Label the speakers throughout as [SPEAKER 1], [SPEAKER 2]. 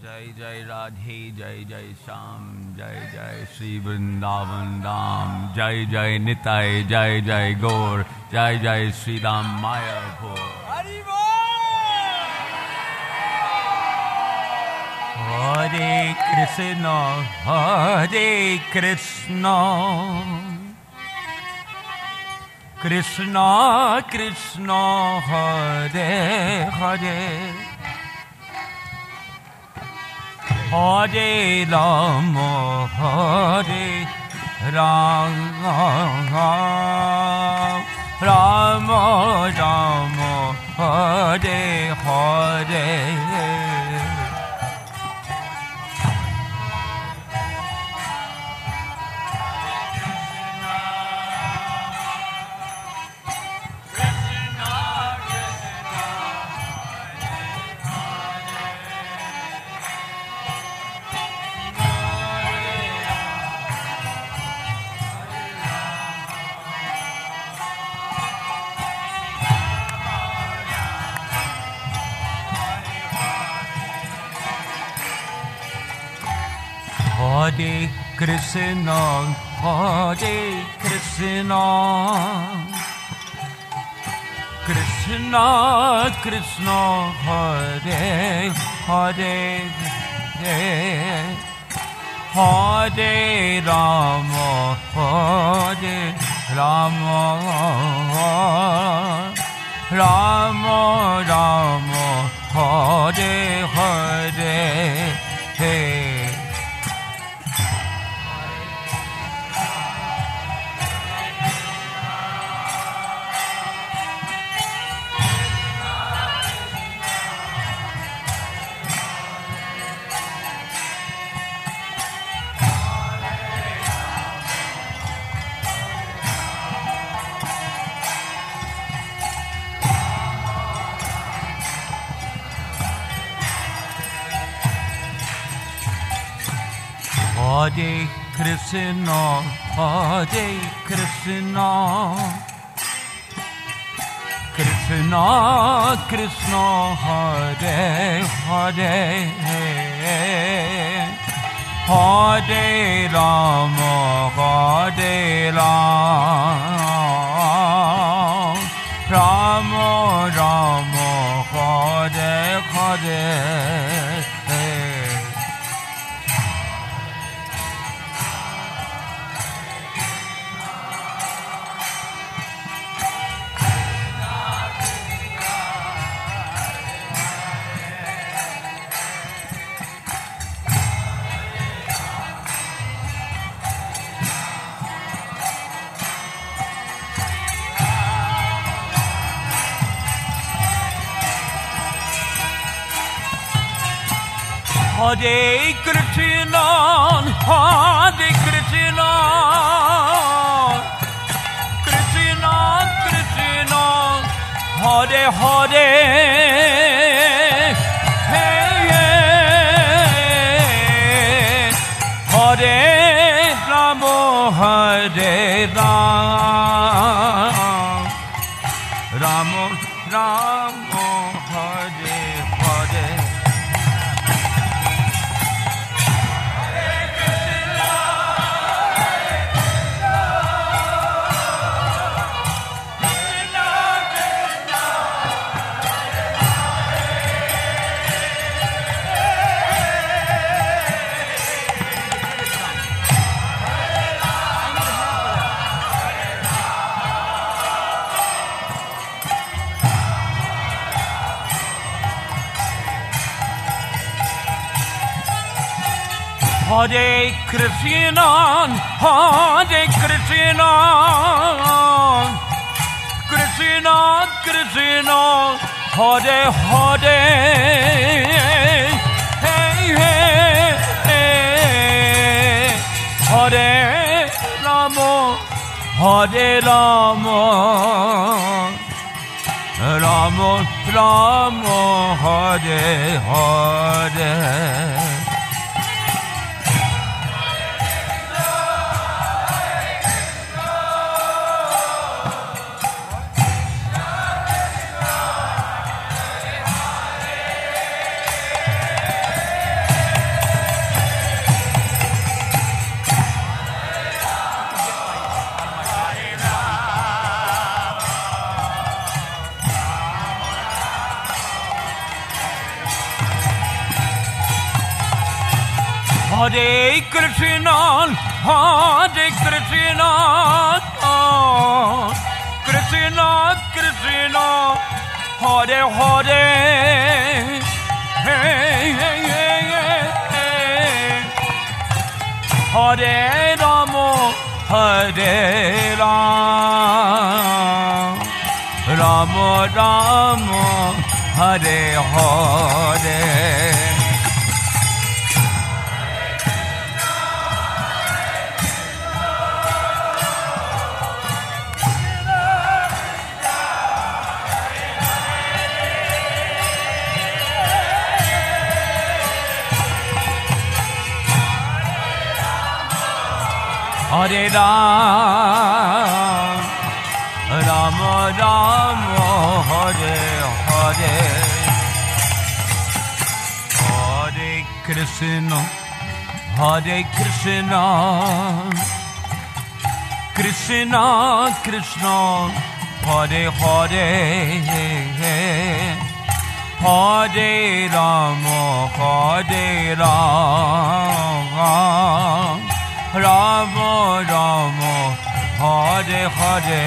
[SPEAKER 1] Jai Jai Radhe Jai Jai Shyam Jai Jai Shri Vrindavan Dham Jai Jai Nitai Jai Jai Gaur Jai Jai Shri Ram Mayapur. Hare Krishna Krishna Krishna Hare Hare Hare Ram Ram Ram Ram Hare Hare. Hare Krishna Krishna Krishna Hare Hare Hare Rama Rama Rama Hare Hare Hare Krishna Krishna Krishna Hare Hare Hare Rama Rama Rama Hare Hare Hare Krishna Krishna Krishna Hare Hare Hare Rama Hare Rama Rama Hare Hare Hare Krishna Krishna Krishna Hare Hare Hare Rama Rama Rama Hare Hare Hare Krishna, Hare Krishna, Krishna Krishna, Hare Hare, hey, hey, hey, hey. Hare Rama, Hare Rama, Rama Rama, Hare Hare. Hare Ram, Ram Ram, Hare Hare. Hare Krishna, Hare Krishna, Krishna Krishna, Hare Hare. Hare Rama, Hare Rama, Rama Rama, Hare Hare.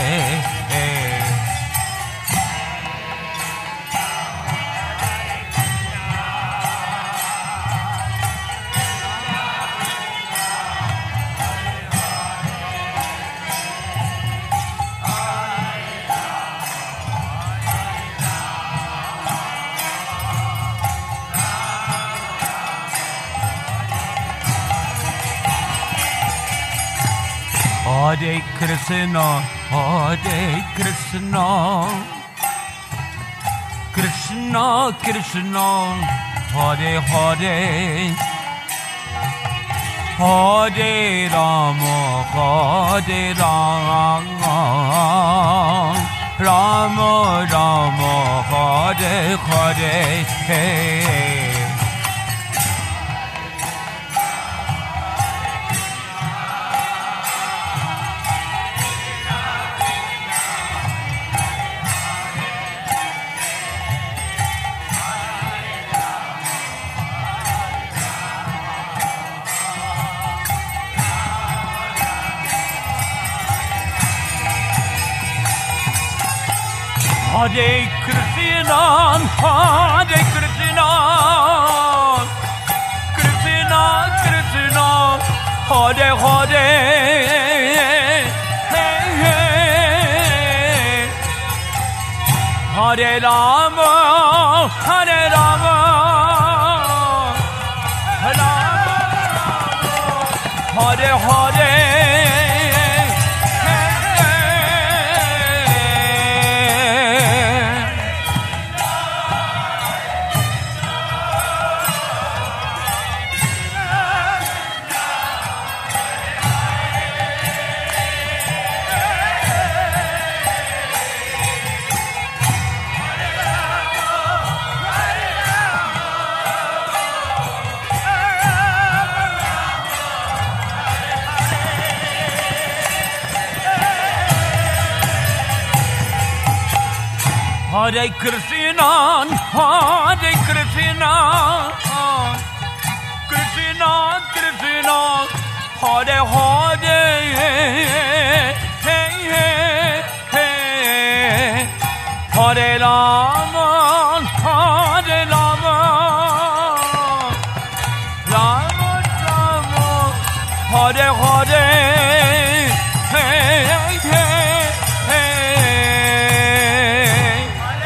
[SPEAKER 1] Hare Krishna, Hare Krishna, Krishna Krishna, Hare Hare. Hare Rama, Hare Rama, Rama Rama, Hare Hare. Hare Krishna, Hare Krishna, Krishna Krishna, Hare Hare. Hey, hey. Hare Rama, Hare Rama, Rama Rama, Hare Hare. Hare Krishna, Hare Krishna, Krishna Krishna, Hare Hare. Hey, hey, hey. Hare Rama, Hare Rama, Rama Rama, Hare Hare. Hey, hey, hey.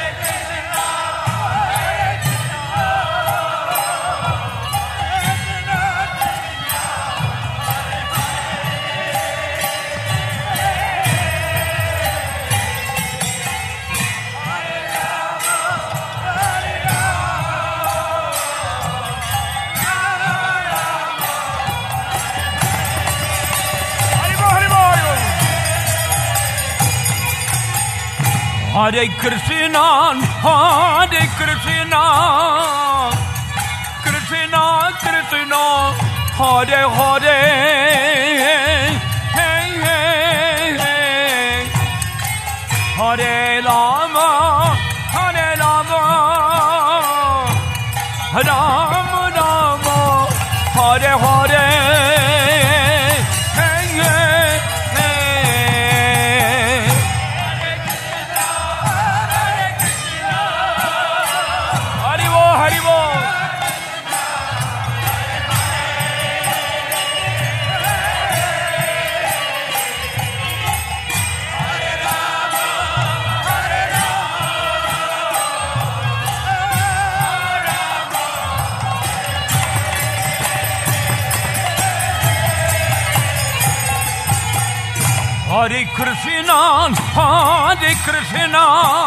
[SPEAKER 1] Hare Krishna, Hare Krishna, Krishna Krishna, Hare Hare. Hey, hey, hey. Hare Rama, Hare Rama, Rama Rama, Hare Hare Hare Krishna, Hare Krishna,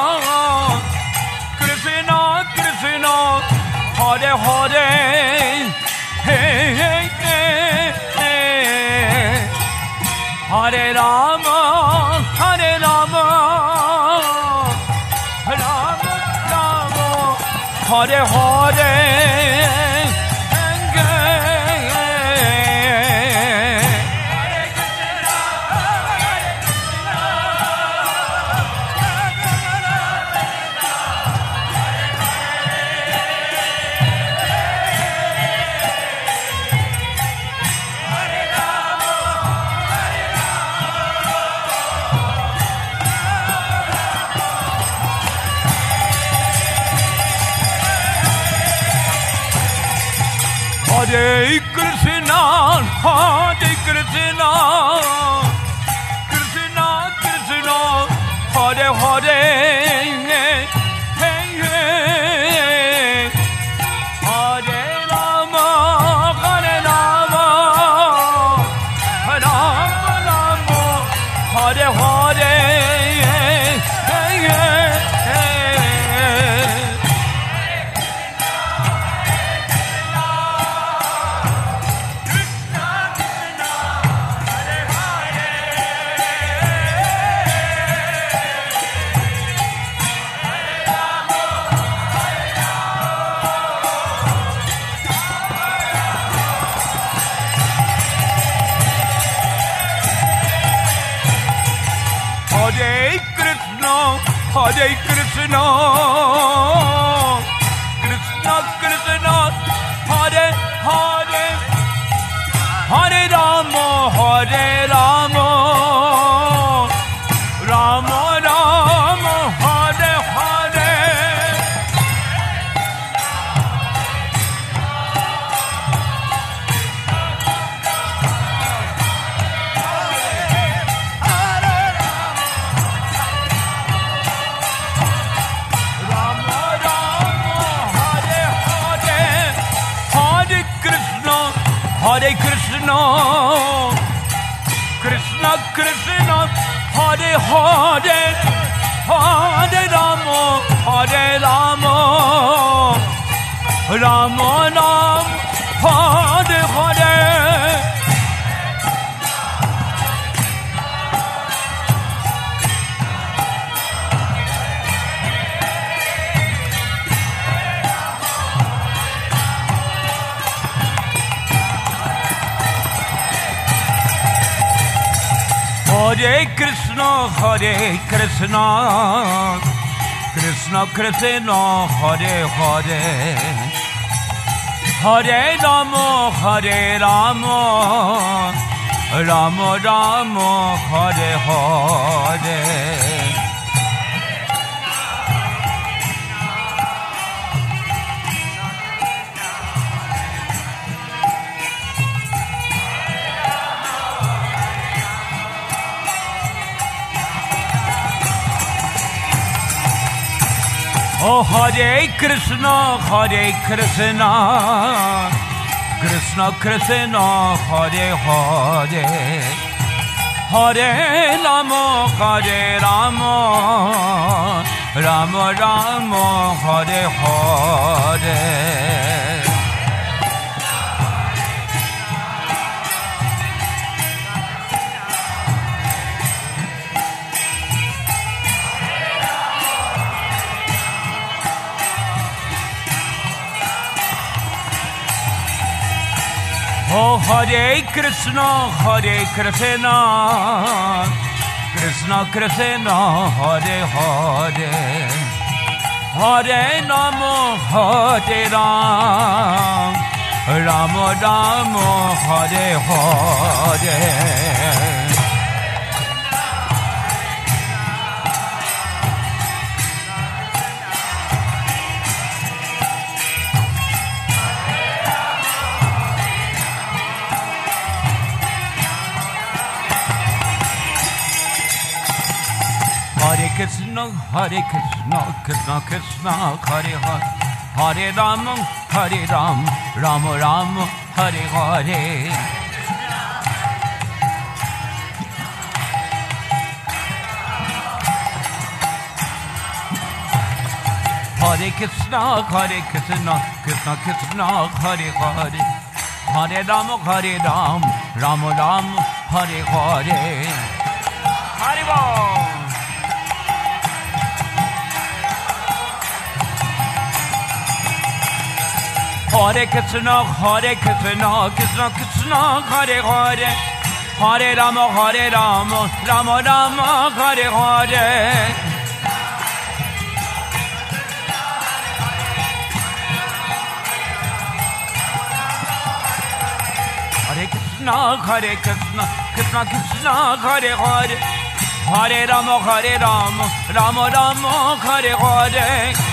[SPEAKER 1] Krishna Krishna, Hare Hare, hey, hey, hey, hey. Hare Rama, Hare Rama, Rama Rama, Hare Hare. Hare Krishna, Hare Krishna, Krishna Krishna, Hare Hare, hey, hey, Hare Rama, Hare Rama, Rama Rama, Hare Hare, hey, hey. Hare Krishna, Krishna Krishna, Hare Hare, Hare Rama, Hare Rama, Rama Rama, Hare Hare. Hare Krishna, Krishna Krishna, Hare Hare, Hare Rama, Hare Rama, Rama Rama, Hare Hare. Hare Krishna, Hare Krishna, Krishna Krishna, Hare Hare, Hare Rama, Hare Rama, Rama Rama, Hare Hare. Oh Hare Krishna, Hare Krishna, Krishna Krishna, Hare Hare, Hare Rama, Hare Rama, Rama Rama, Hare Hare. Oh Hare Krishna, Hare Krishna, Krishna Krishna, Hare Hare, Hare Rama, Hare Rama, Rama Ram Ram Hare Hare Hare Krishna, Krishna Krishna, Hare Hare, Hare Ram, Ram Ram, Hare Hare. Hare Krishna, Krishna Krishna, Hare Hare, Hare Ram, Ram Ram, Hare Hare. Hare Bol. Hare Krishna, Krishna Krishna, Hare Hare, Hare Ram, Ram Ram, Hare Hare. Hare Krishna, Krishna Krishna, Hare Hare, Hare Ram, Ram Ram, Hare Hare.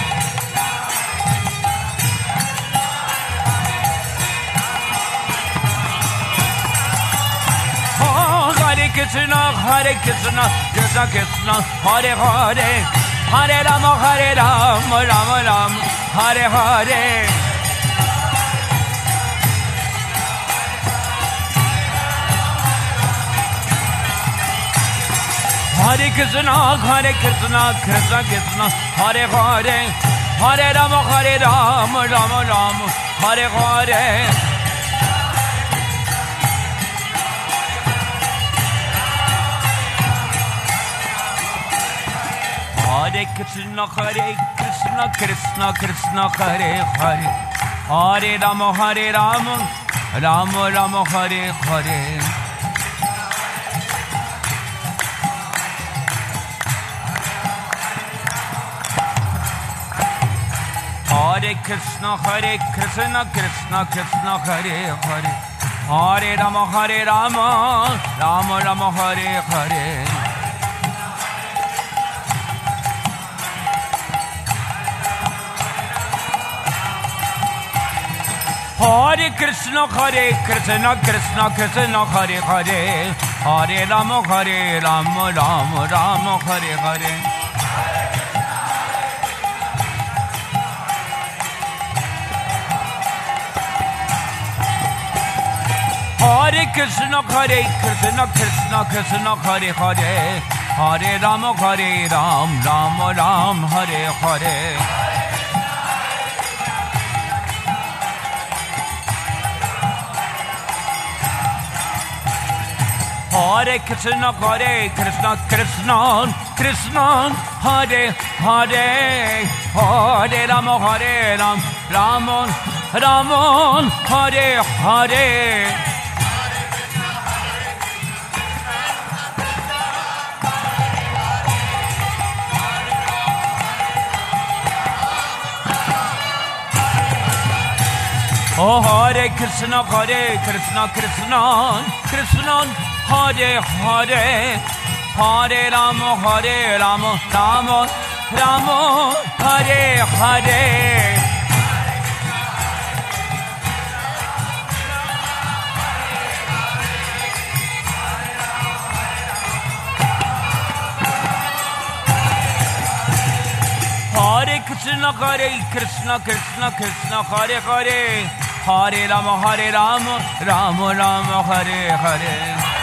[SPEAKER 1] Krishna, Krishna Krishna, Hare Hare, Hare Ram, Ram Ram, Hare Hare. Hare Krishna, Krishna Krishna, Hare Hare, Hare Ram, Ram Ram, Hare Hare. Hare Krishna, Krishna Krishna, Hare Hare, Hare Ram, Ram Ram, Hare Hare. Hare Krishna, Krishna Krishna, Hare Hare, Hare Ram, Ram Ram, Hare Hare. Hare Krishna, Krishna Krishna, Hare Hare, Hare Ram, Ram Ram, Hare Hare. Hare Krishna, Krishna Krishna, Hare Hare, Hare Ram, Ram Ram, Hare Hare. Hare Krishna, Krishna Krishna, Hare Hare, Hare Ram, Ram Ram, Hare Hare. Oh, Hare Krishna, Krishna Krishna, Hare Hare, Hare Ram, Ram Ram, Hare Hare. Hare Krishna, Krishna, Hare Hare, Hare Ram, Ram Ram, Hare Hare.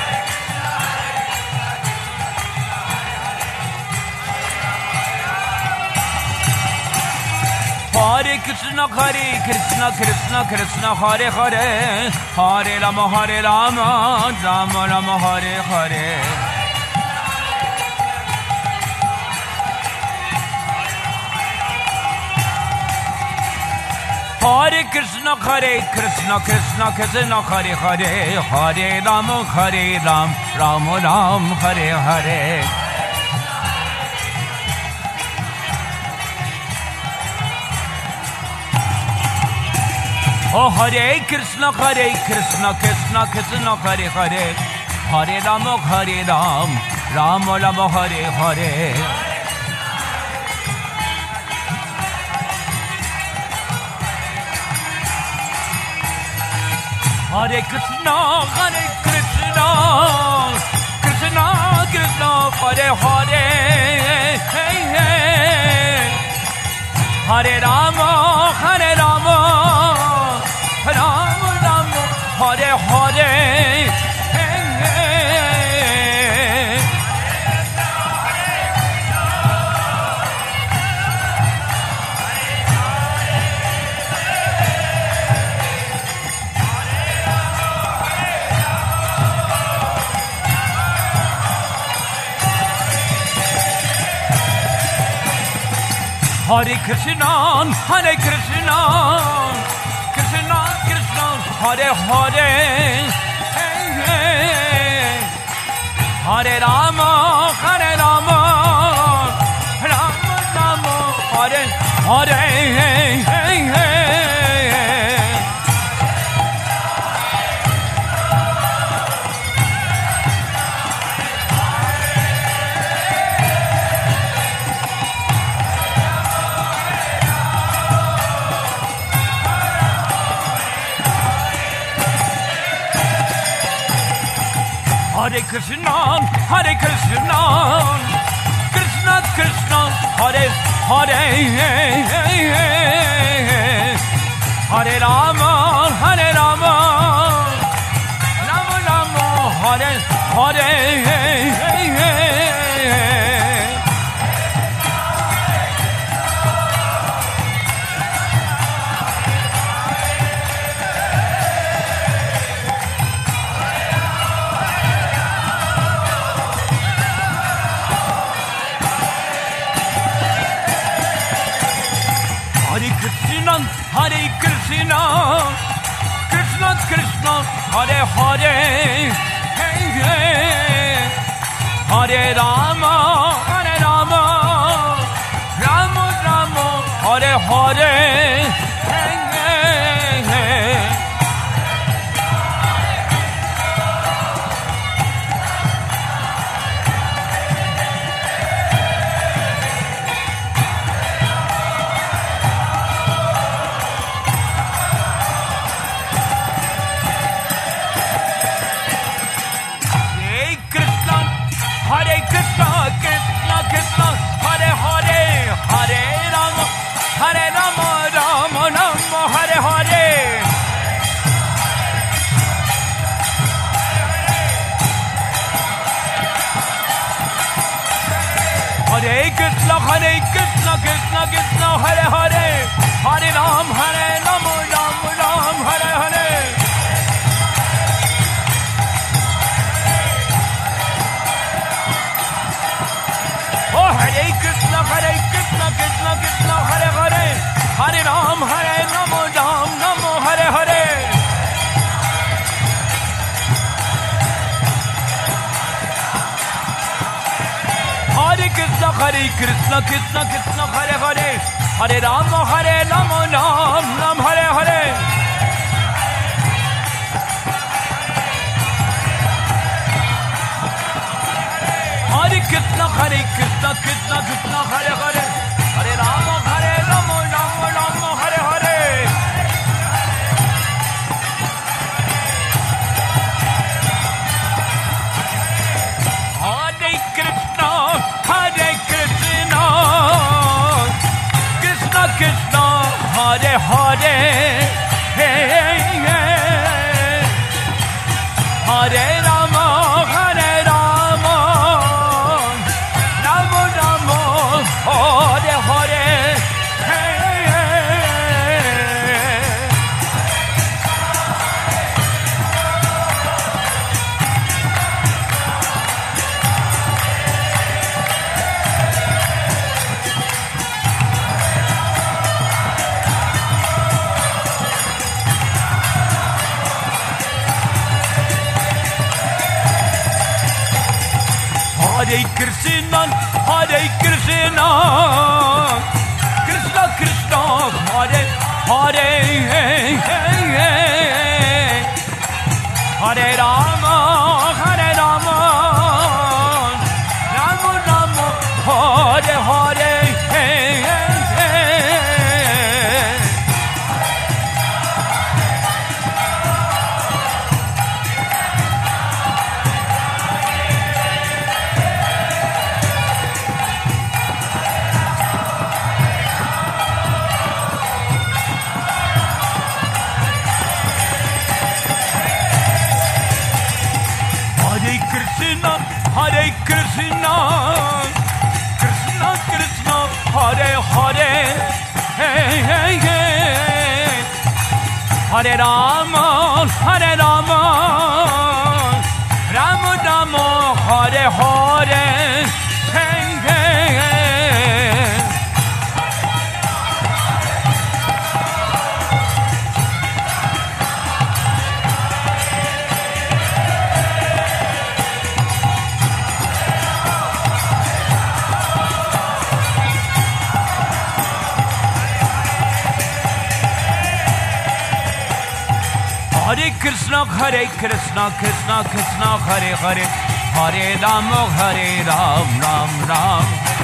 [SPEAKER 1] Hare Krishna, Krishna, Hare Hare, Hare Ram, Ram Ram, Hare Hare. Hare Krishna, Krishna, Hare Hare, Hare Ram, Ram Ram, Hare Hare. Oh, Hare Krishna, Krishna Krishna, Hare Hare, Hare Rama, Rama Rama, Hare Hare. Hare Krishna, Krishna Krishna, Hare Hare, hey, hey. Hare Rama, Rama Rama, Hare Hare, hey, hey. Hare Krishna, Krishna Krishna, Hare Hare, hey, hey. Hare Rama, Rama Rama, Hare Hare, hey, hey, hey. Hare Krishna, Krishna Krishna, Hare Hare, hey, hey, hey. Hare Rama, Rama Rama, Hare Hare, hey, hey, hey. Hare Krishna, Krishna Krishna, Hare Hare, hey, hey. Hare Rama, Rama Rama, Hare Hare, hey, hey, hey. Hare Krishna, Krishna, Hare Hare, Hare Ram, Ram Ram, Hare Hare. Oh, Hare Krishna, Krishna, Hare Hare, Hare Ram, Ram Ram, Hare Hare. Hare Krishna, Krishna, Hare Hare, Hare Rama, Ram Ram, Hare Hare. Hare Krishna, Krishna, Hare Hare, Hare Rama, Ram Ram, Hare Hare. Hare Krishna, Krishna, Hare Hare, hey, hey. Hare Rama, Rama Rama, Hare Hare, hey, hey. Hare Krishna, Krishna, Krishna, Hare Hare, hey, hey, Hare Rama, Hare Rama, Rama Rama, Hare Hare. Hare Krishna, Krishna Krishna, Hare Hare, hey hey hey. Hare Rama, Hare Rama, Rama Rama, Hare Hare, hey hey hey. Hare Krishna, Krishna Krishna, Hare Hare, Hare Rama, Ram Ram.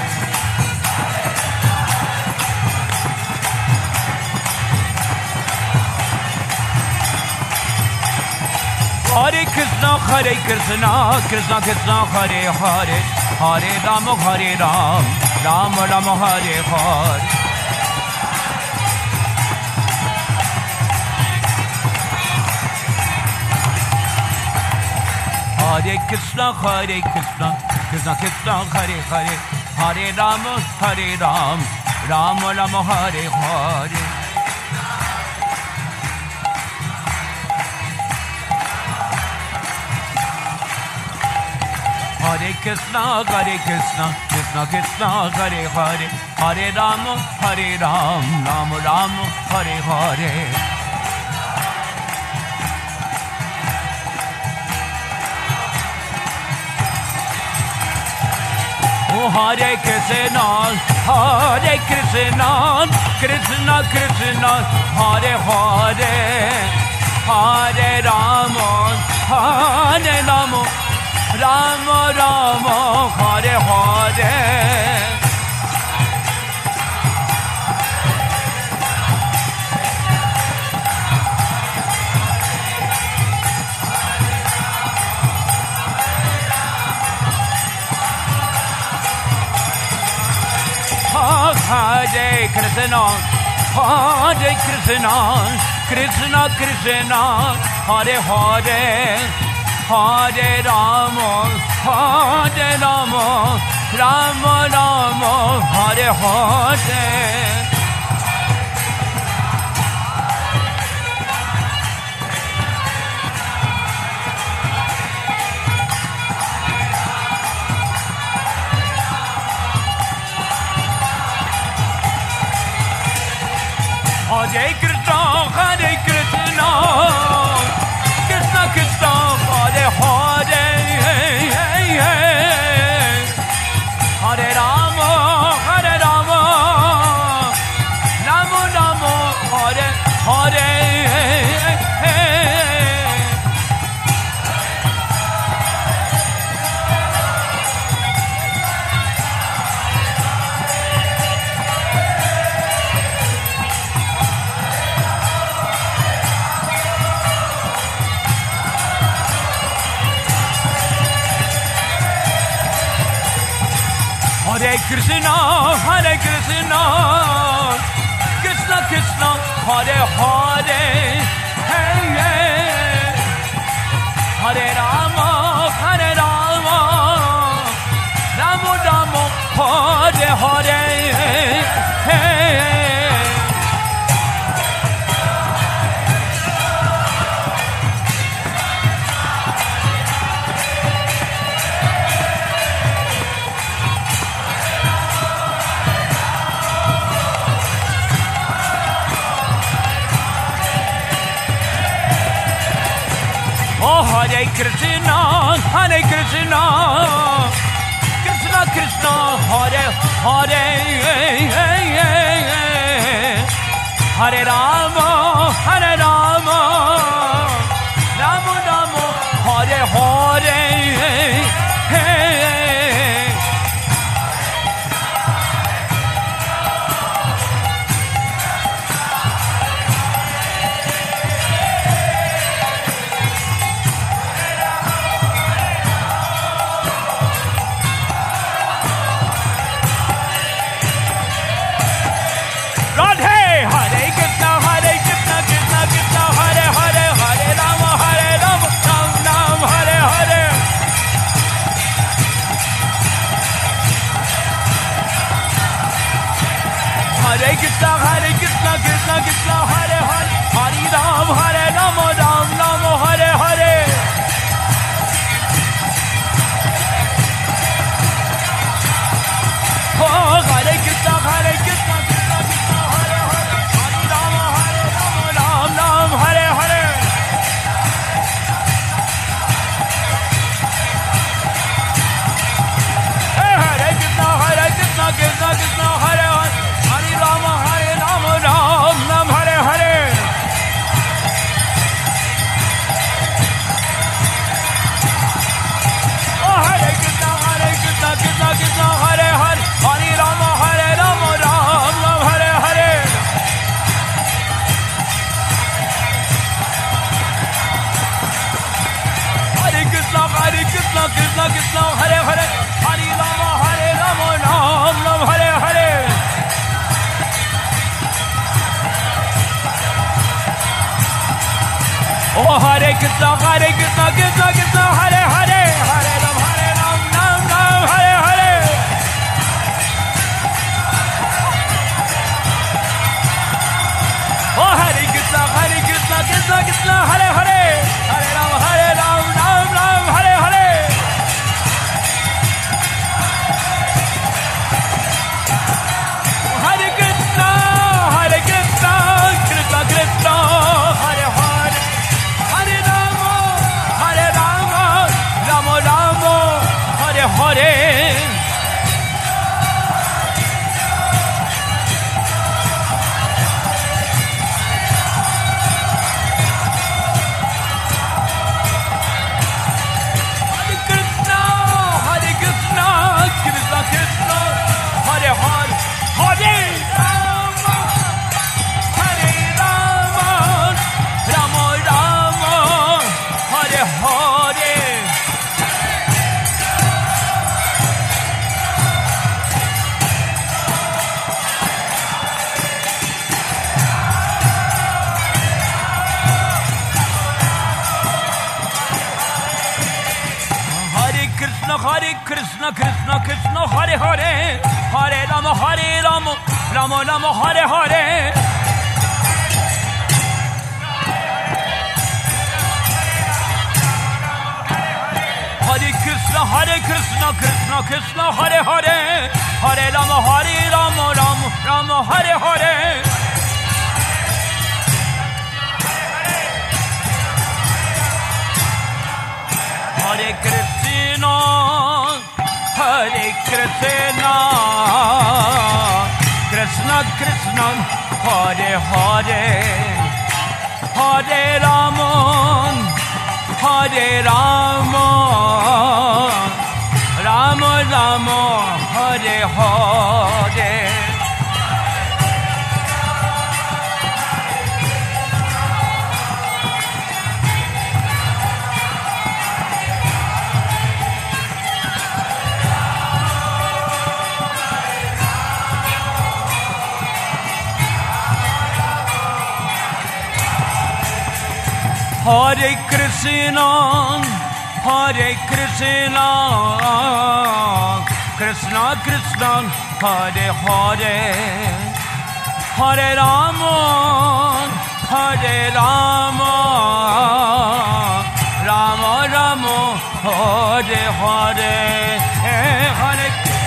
[SPEAKER 1] Hare Krishna, Krishna Krishna, Hare Hare, Hare Rama, Ram Ram, Hare Hare. Hare Krishna, Krishna Krishna, Hare Hare, Hare Rama, Ram Ram, Hare Hare. Hare Krishna, Krishna Krishna, Hare Hare, Hare Rama, Ram Ram, Hare Hare. Hare Krishna, Krishna Krishna, Hare Hare, Hare Rama, Ram Ram, Hare Hare. Hare Krishna, Krishna Krishna, Hare Hare, Hare Rama, Ram Ram, Hare Hare. Hare Krishna, Krishna Krishna, Hare Hare, Hare Rama, Ram Ram, Hare Hare. Hare Krishna, Krishna Krishna, Hare Hare, Hare Rama, Ram Ram, Hare Hare. Hare Krishna, Krishna Krishna, Hare Hare, Hare Rama, Ram Ram, Krishna Krishna Hare Hare Hare Rama Ram Ram Hare Hare Oh Hare Krishna Krishna Krishna Hare Hare Hare Ram Ram Hare Hare Oh Hare Krishna Krishna Krishna Hare Hare Hare Ram Ram Hare Hare Hare Krishna Krishna Krishna Hare Hare Hare Rama Rama Hare Hare Krishna Krishna Krishna Hare Hare Hare Rama Rama Hare Hare Hare Krishna Krishna Krishna Hare Hare Hare Rama Rama Hare Hare Hare Krishna Hare Krishna Krishna Krishna Hare Hare Hare Rama Rama Hare Hare Hare Krishna Krishna Krishna Hare Hare Hare Rama Rama Hare Hare Hare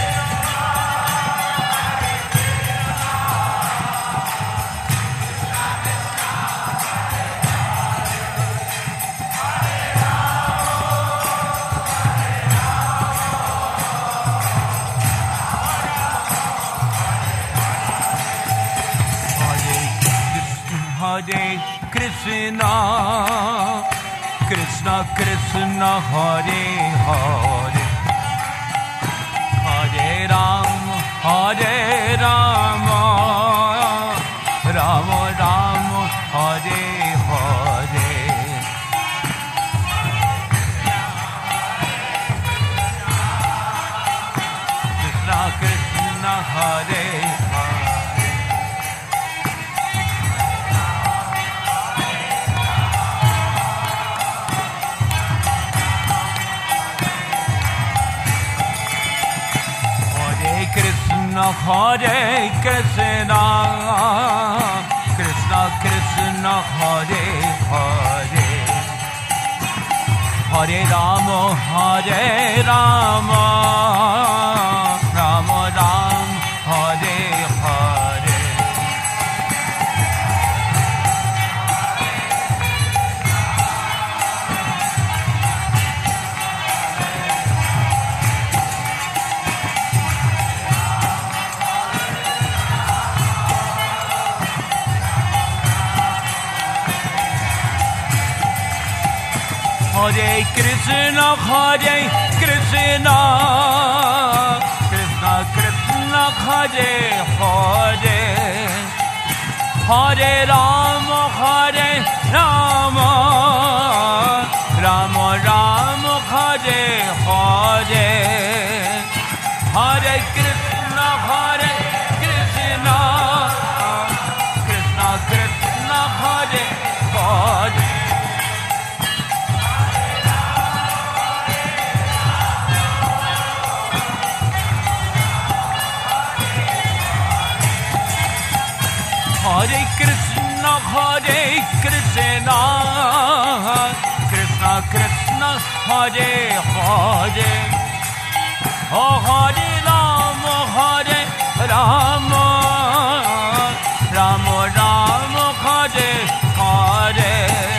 [SPEAKER 1] Hare Krishna Krishna Krishna Hare Hare Hare Rama Rama Hare Hare Krishna Krishna Hare Hare Krishna Krishna Krishna Hare Hare Hare Rama Rama Hare Hare Hare Krishna Krishna Krishna Hare Hare Hare Rama Rama Hare Hare Hare Krishna, Krishna Krishna, Hare Hare, Oh Hare Rama, Hare Rama, Rama Rama, Hare Hare.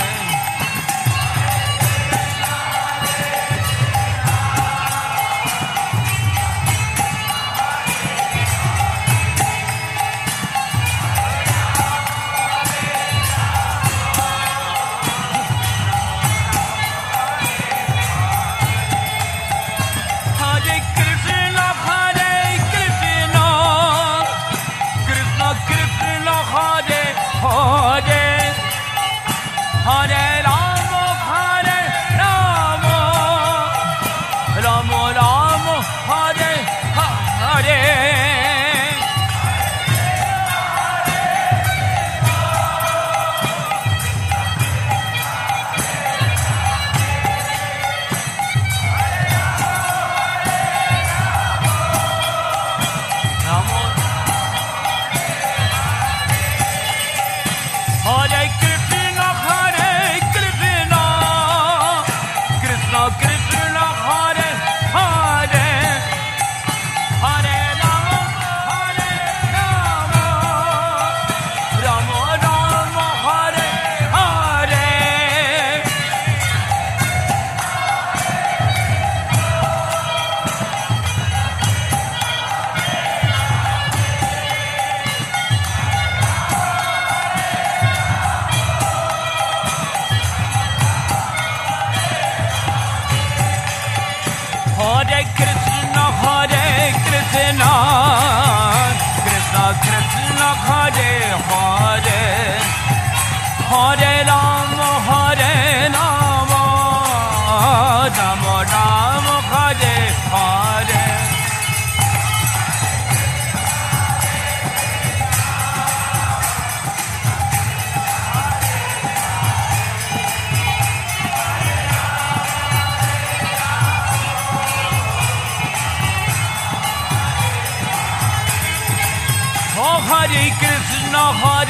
[SPEAKER 1] Hare Krishna,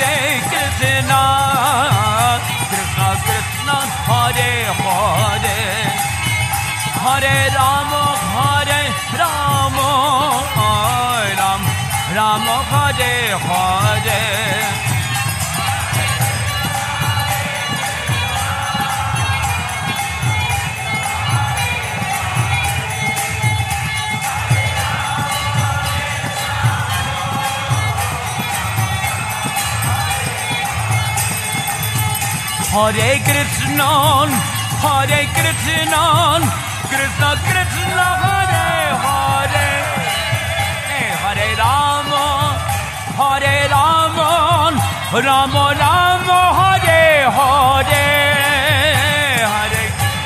[SPEAKER 1] Krishna Krishna, Hare Hare, Hare Rama, Rama Rama, Hare Hare. Hare Krishna, Krishna Krishna, Hare Hare, Hare Rama, Rama Rama, Hare Hare, Hare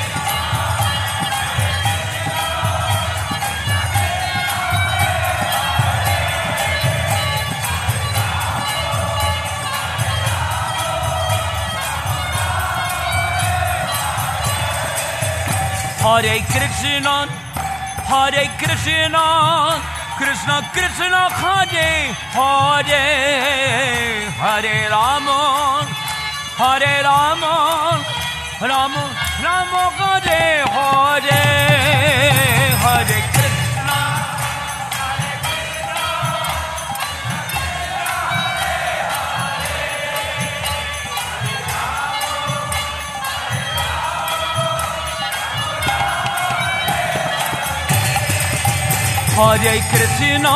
[SPEAKER 1] Hare Krishna, Krishna Krishna, Hare Hare, Hare Rama, Rama Rama, Hare Hare, Hare Krishna, Hare Krishna,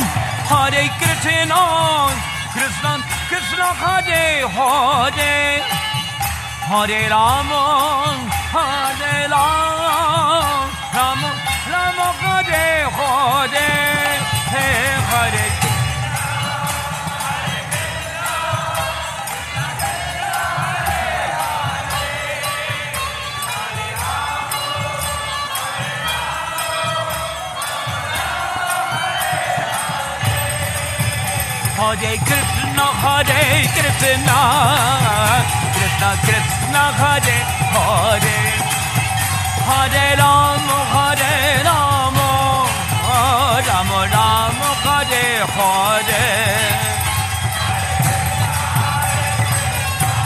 [SPEAKER 1] Krishna Hare Hare, Hare Rama, Rama Hare Hare, Hare Hare Krishna, Krishna Krishna, Hare Hare, Hare Rama, Rama Rama, Hare Hare.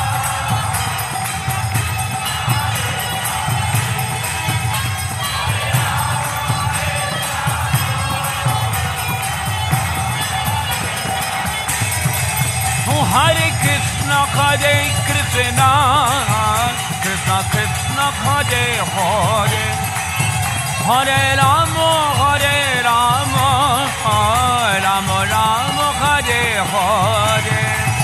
[SPEAKER 1] Krishna Hare Krishna Krishna Krishna Hare Hare Hare Rama Rama Rama Hare Hare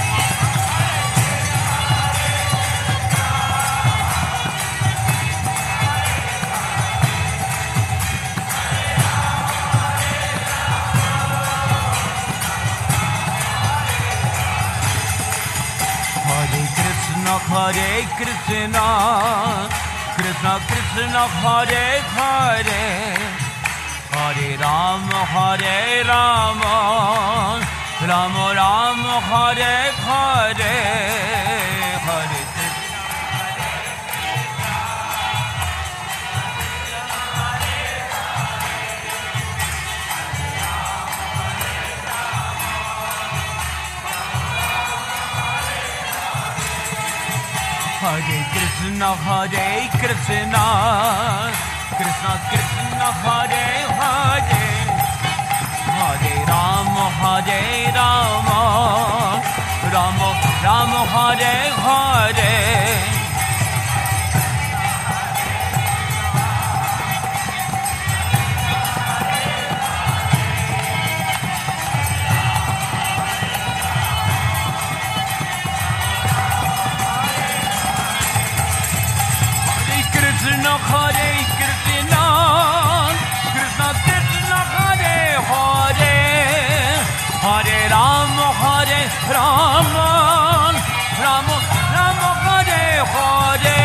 [SPEAKER 1] Hare Krishna Krishna Krishna Hare Hare Hare Rama Rama Rama Hare Hare Hare Krishna Krishna Krishna Hare Hare Hare Rama Rama Rama Hare Hare Krishna Hare Krishna Krishna Krishna Hare Hare Hare Rama Rama Rama Hare Hare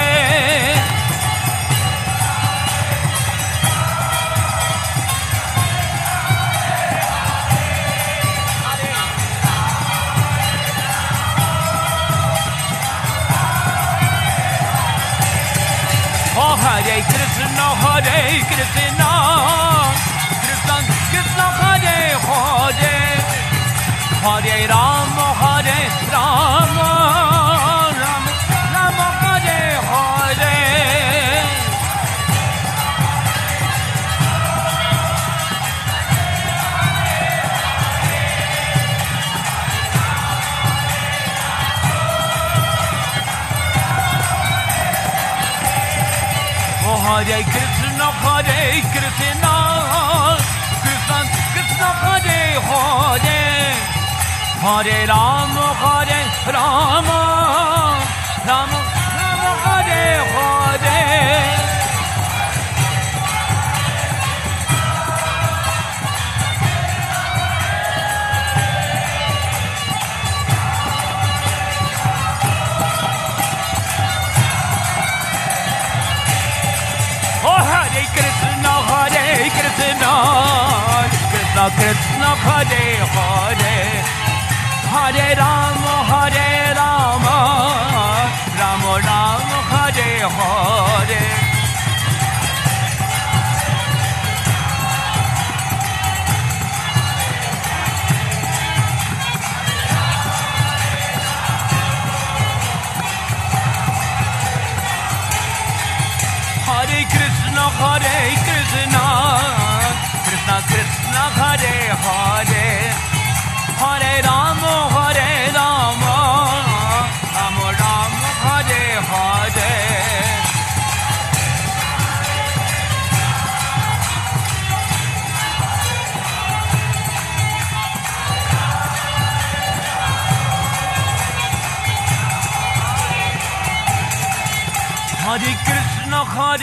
[SPEAKER 1] Hare Krishna Krishna Krishna Hare Hare Hare Rama Rama Rama Hare Hare Hare Krishna Krishna Krishna Hare Hare Hare Rama Rama Rama Hare Hare Hare Krishna Krishna Krishna Hare Hare Hare Rama Rama Rama Hare Hare Hare Krishna Krishna Krishna Hare Hare Hare Rama Rama Rama Hare Hare Hare Krishna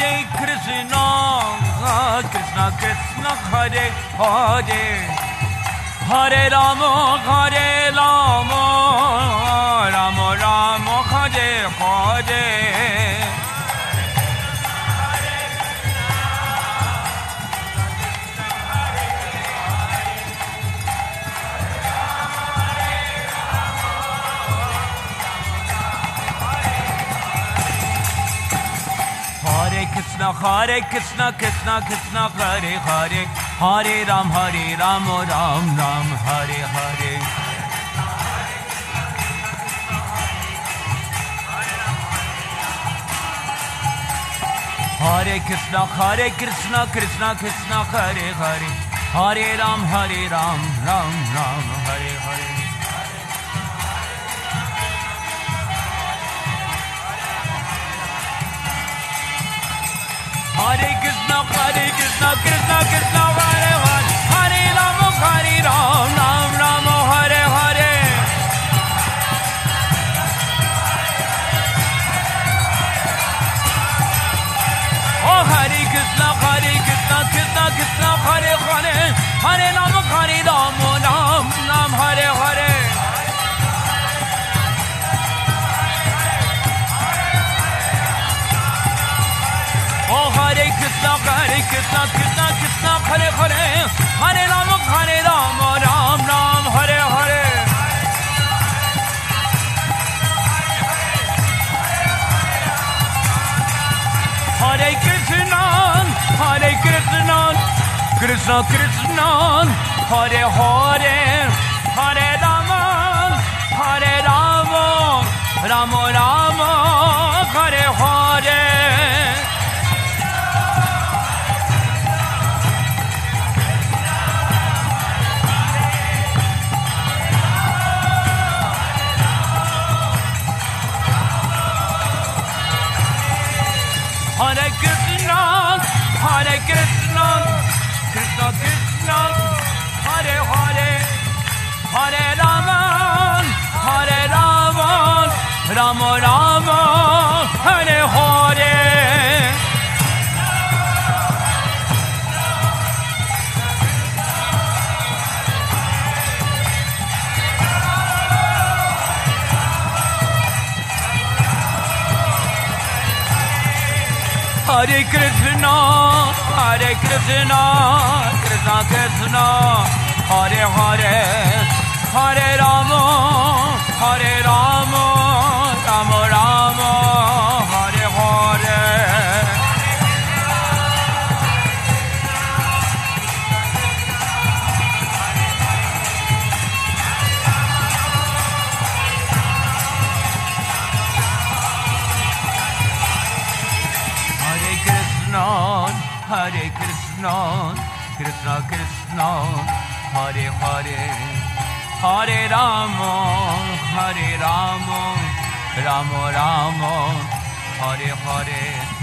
[SPEAKER 1] Krishna Krishna Hare Hare Hare Rama Rama Rama Hare Hare Hare Krishna Krishna Hare Hare Hare Rama Ram Hare Hare Hare Krishna Krishna Hare Hare Hare Ram Ram Hare Hare Hare Krishna, Krishna Krishna, Hare Hare, Hare Rama, Ram Rama, Hare Hare. Oh, Hare Krishna, Krishna Krishna, Hare Hare, Hare Rama, Ram Ram, Hare Hare. Oh, Hare Krishna, Krishna Krishna, Hare Hare, Hare Rama, Ram Ram, Hare Hare. Hare Krishna, Krishna Krishna, Hare Hare, Hare Rama, Rama Rama, Hare Hare. Hare Krishna, Krishna Krishna, Hare Hare, Hare Rama, Rama Rama, Hare Hare. Hare Krishna, Krishna Krishna, Hare Hare, Hare Rama, Rama Rama, Hare Hare. Hare Krishna, Krishna Krishna, Hare Hare, Hare Rama, Rama Rama, Hare Hare.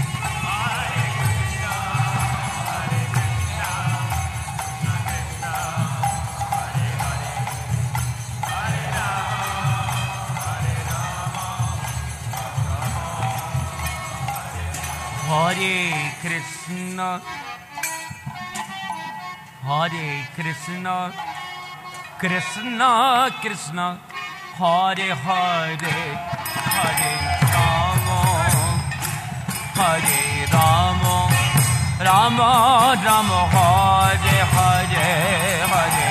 [SPEAKER 1] Hare Krishna, Krishna Krishna, Hare Hare, Hare Rama, Rama Rama, Hare Hare, Hare.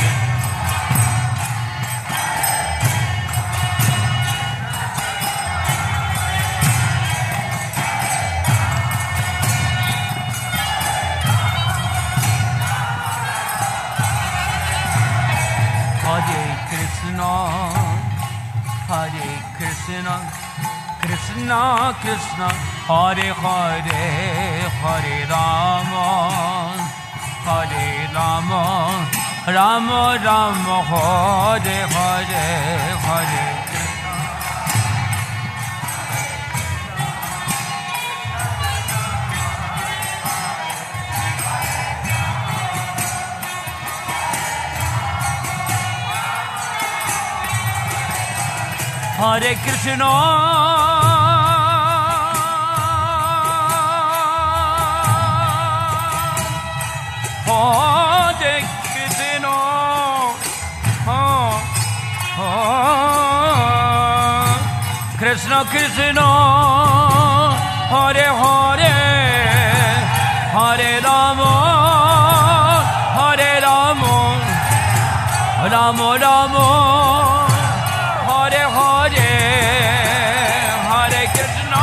[SPEAKER 1] Krishna, Krishna Krishna, Hare Hare, Hare Rama, Rama Rama, Hare Hare, Hare. Hare Krishna, Hare Krishna, Krishna Krishna, Hare Hare, Hare Rama, Rama Rama, Hare Hare, Hare Krishna.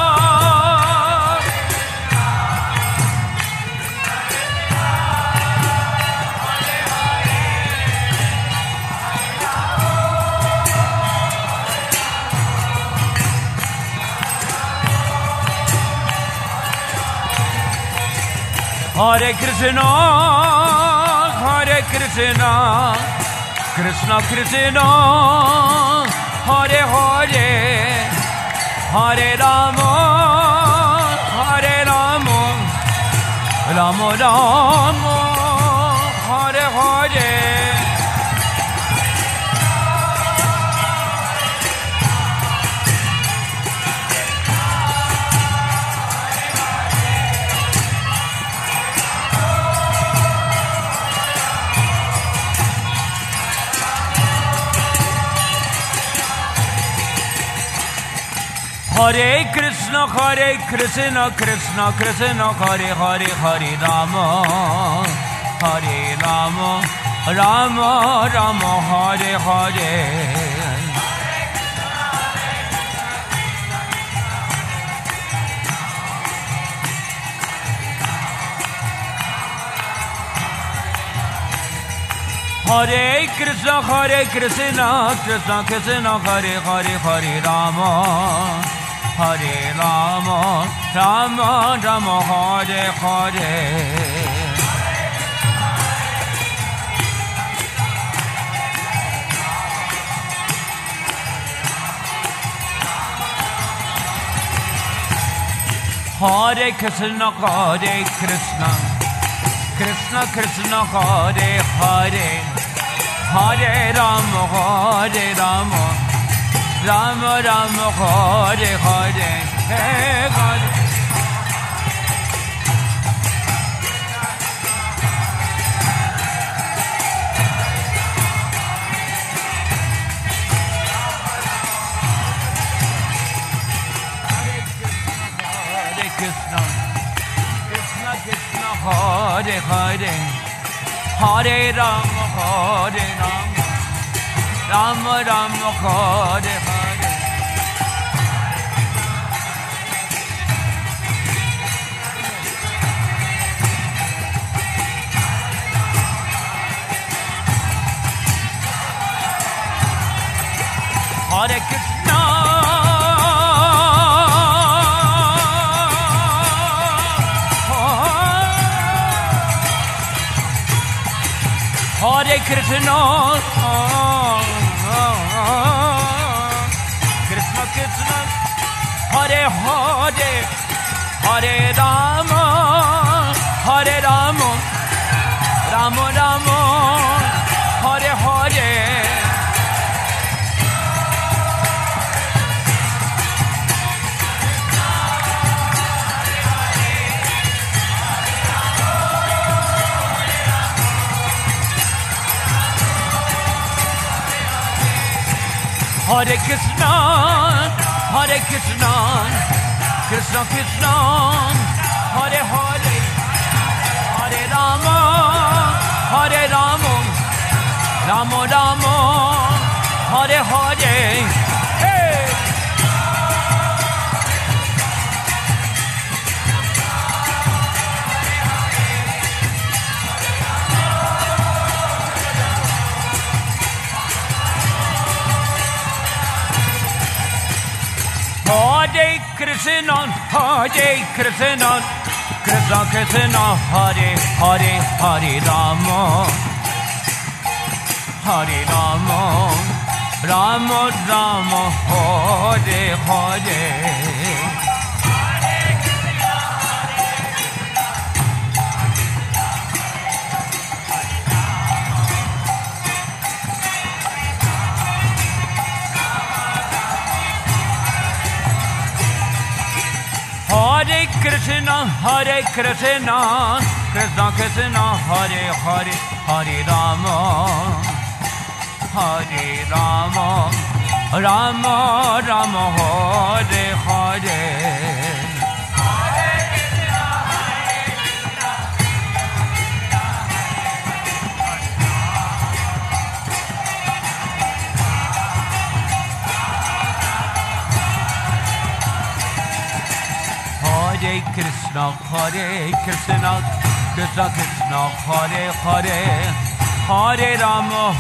[SPEAKER 1] Hare Krishna, Hare Krishna, Krishna Krishna, Hare Hare, Hare Rama, Rama Rama Hare Hare Hare Krishna, Krishna Krishna, Hare Hare, Hare Rama, Hare Rama, Rama Rama, Hare Hare. Hare Krishna, Krishna Krishna, Hare Hare, Hare Rama, Hare Rama, Rama Rama, Hare Hare. Hare Krishna, Krishna Krishna, Hare Hare, Hare Rama, Rama Rama, Hare Hare, Hare Hare. Hare Hare, Hare Rama, Rama Rama, Hare Hare. Hare Krishna. Hare Krishna, Krishna Krishna, Hare Hare, Hare Rama, Rama Rama, Hare Hare. Hare Krishna, Krishna Krishna, Hare Hare, Hare Rama, Rama Rama, Hare Hare. Hey! Hare Krishna, Krishna Krishna, Hare Hare, Hare Rama, Rama Rama, Hare Hare. Hare Krishna, Krishna Krishna, Hare Hare, Hare Rama, Rama Rama, Hare Hare. Hare Krishna, Krishna Krishna, Hare Hare, Hare Rama,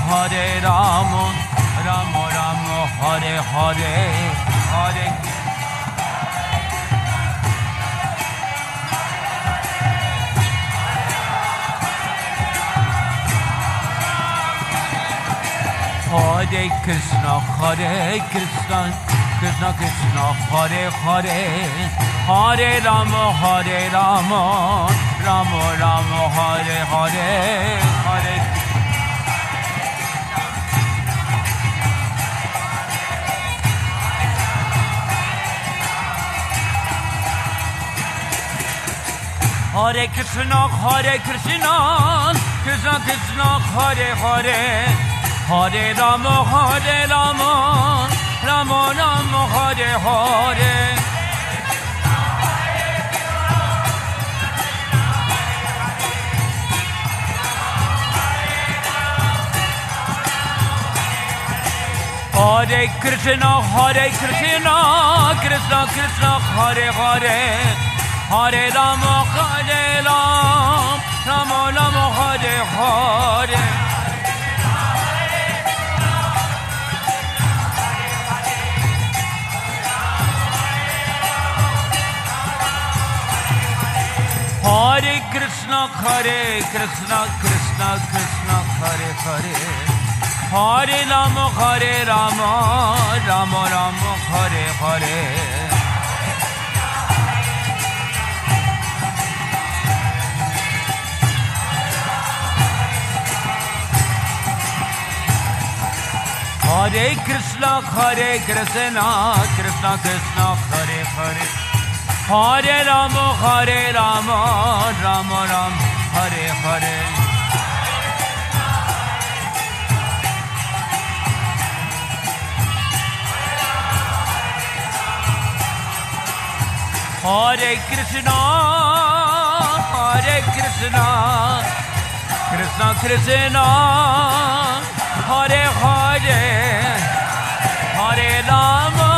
[SPEAKER 1] Rama Rama, Hare Hare, Hare. Hare Krishna, Krishna Krishna, Hare Hare, Hare Rama, Ram Ram Hare Hare Hare Hare Krishna Krishna Krishna Hare Hare Hare Rama Rama Rama Hare Hare Hare Krishna Krishna Krishna Hare Hare Hare Rama Rama Hare Hare Hare Krishna Krishna Krishna Hare Hare Hare Rama Rama Hare Hare Hare Krishna Krishna Krishna Hare Hare Hare Rama Rama Hare Hare Hare Krishna Krishna Krishna Hare Hare Hare Rama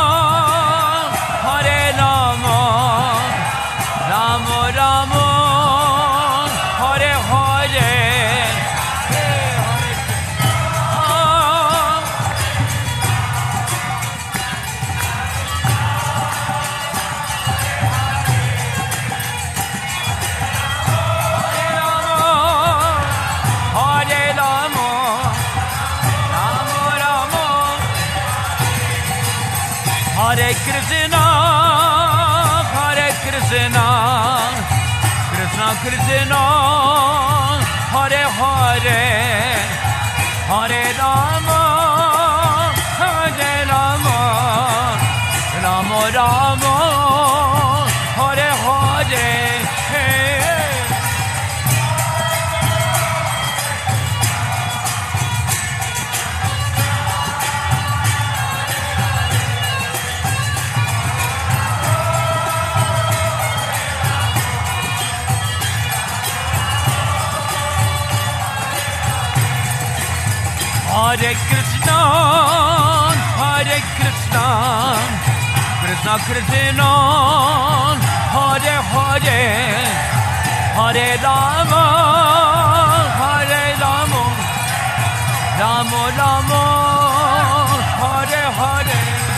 [SPEAKER 1] Rama Hare Hare Hare Krishna Krishna Krishna Hare Hare Hare Rama Rama Hare Hare Hare Krishna Krishna Krishna Hare Hare Hare Rama Rama Hare Hare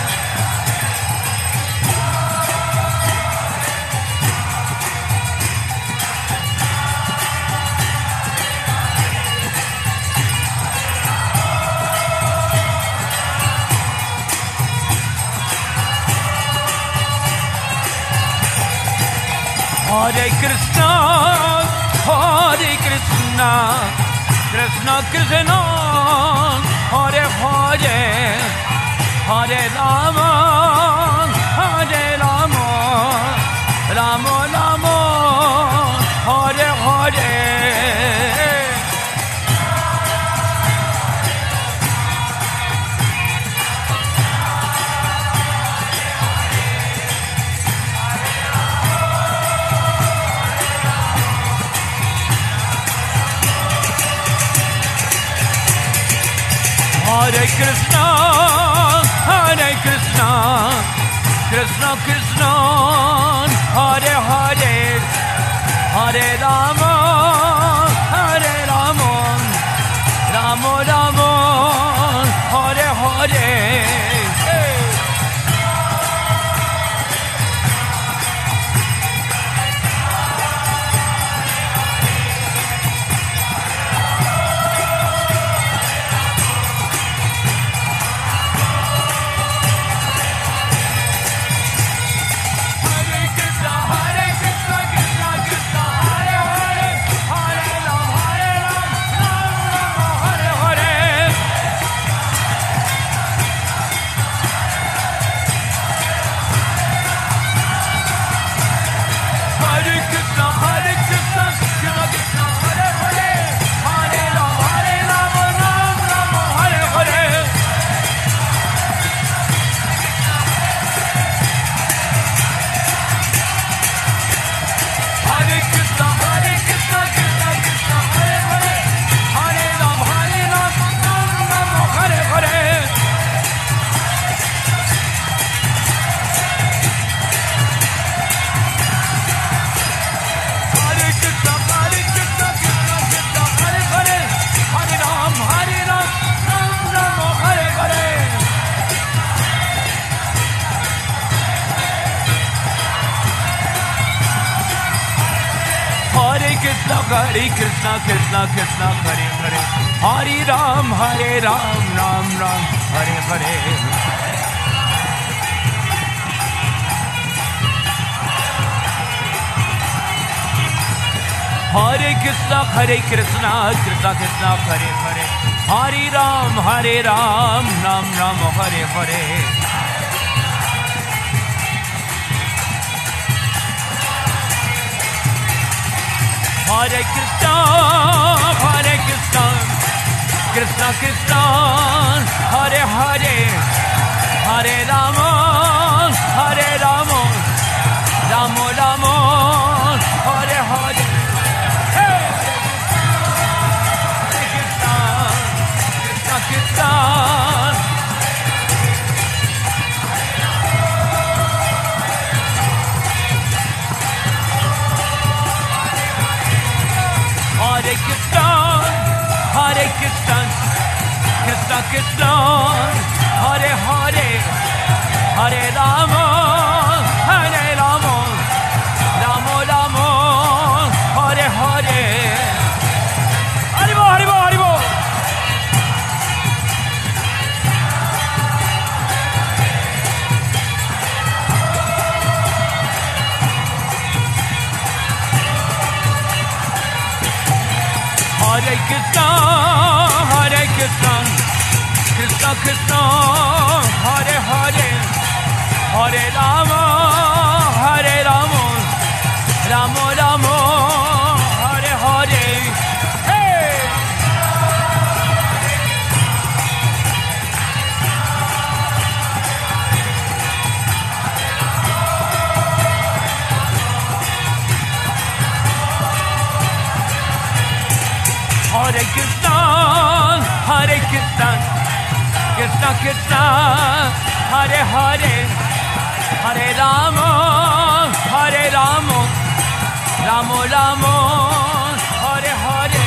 [SPEAKER 1] Hare Krishna Krishna Krishna Hare Hare Hare Rama Rama Hare Hare Hare Krishna Krishna Krishna Hare Hare Hare Rama Rama Hare Hare Hare Hare Krishna, Krishna Krishna, Hare Hare, Hare Ram, Ram Ram, Hare Hare. Hare Krishna, Krishna Krishna, Hare Hare, Hare Ram, Ram Ram, Hare Hare. Hare Krishna, Krishna Krishna, Hare Hare, Hare Rama, Rama Rama, Hare Hare. Krishna Krishna. Hare Krishna, Krishna Krishna, Hare Hare, Hare Rama, Rama Rama, Hare Hare. Haribo, Haribo, Haribo. Hare Krishna, Krishna Krishna, Hare Hare, Hare Rama, Rama Rama, Hare Hare. Hey! Hare Krishna, Krishna Krishna, Hare Hare, Hare Rama, Rama Rama, Hare Hare.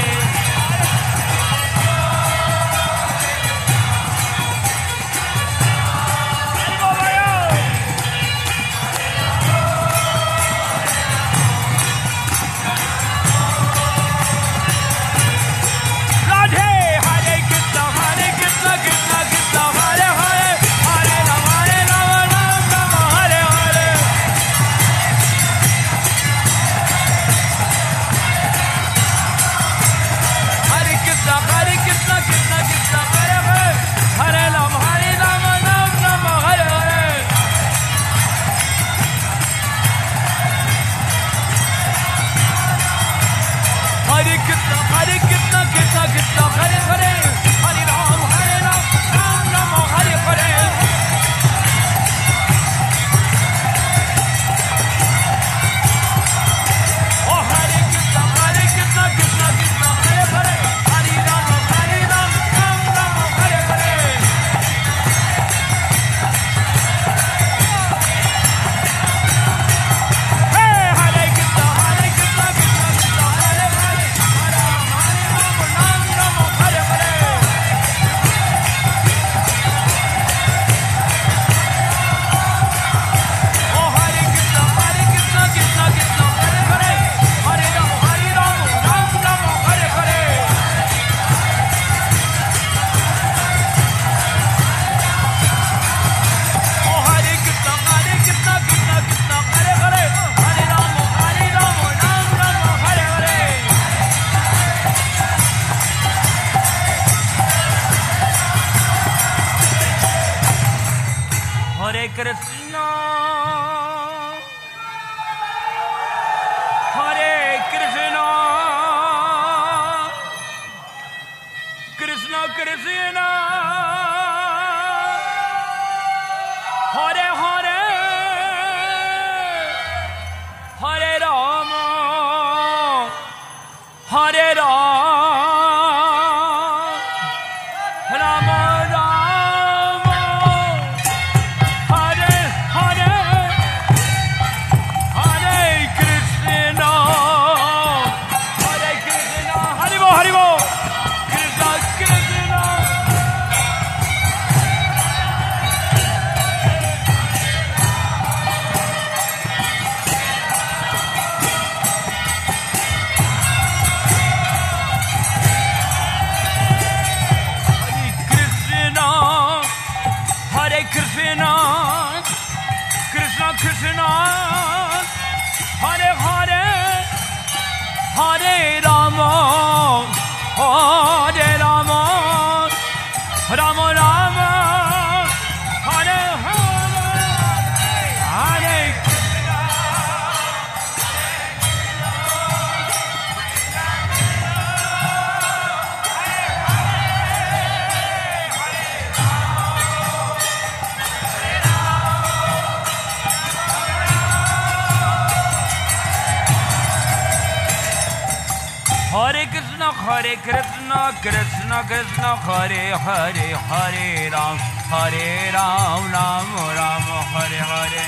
[SPEAKER 1] Krishna, Hare Hare, Hare Rama, Hare Rama, Rama Rama, Hare Hare, Hare Krishna, Hare Krishna, Haribo Haribo, Krishna Krishna. Hare Krishna, Krishna Krishna, Hare Hare, Hare Rama, Hare Rama, Rama Rama, Hare Hare, Hare Krishna. Hare Krishna, Hare Krishna, Krishna Krishna, Hare Hare, Hare Ram, Ram Ram, Hare Hare.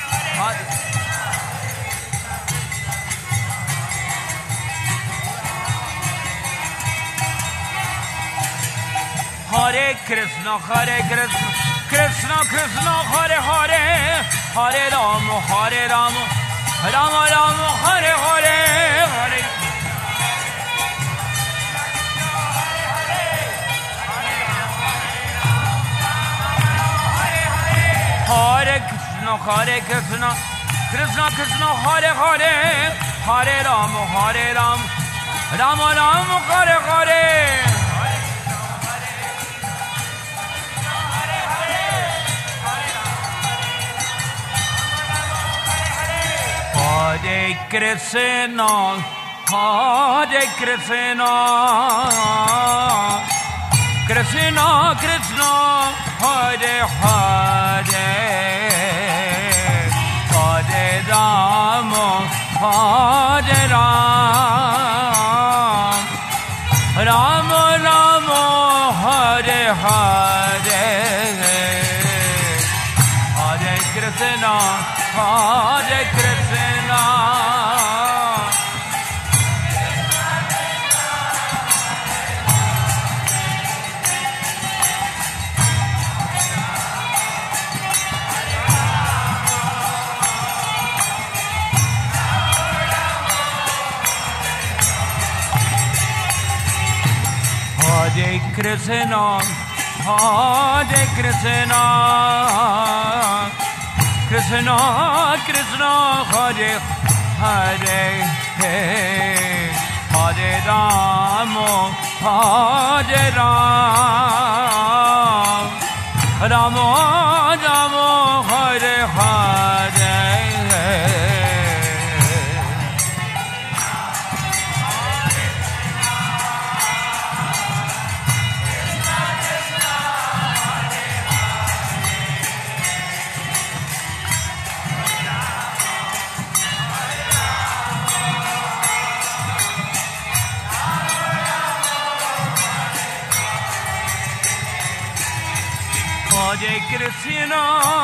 [SPEAKER 1] Hare Krishna, Krishna Krishna, Hare Hare, Hare Ram, Ram Ram, Hare Hare, Hare. Hare Krishna, Krishna Krishna, Hare Hare, Hare Ram, Ram Ram, Hare Hare. Hare Krishna, Hare Krishna, Krishna Krishna, Hare Hare, Hare Rama, Hare Ram, Rama Rama, Hare Hare, Hare Krishna, Hare Krishna. Hare Krishna, Hare Krishna, Krishna Krishna, Hare Hare, Hare Rama, Hare Ram, Rama Rama, Hare Hare. Hare Krishna,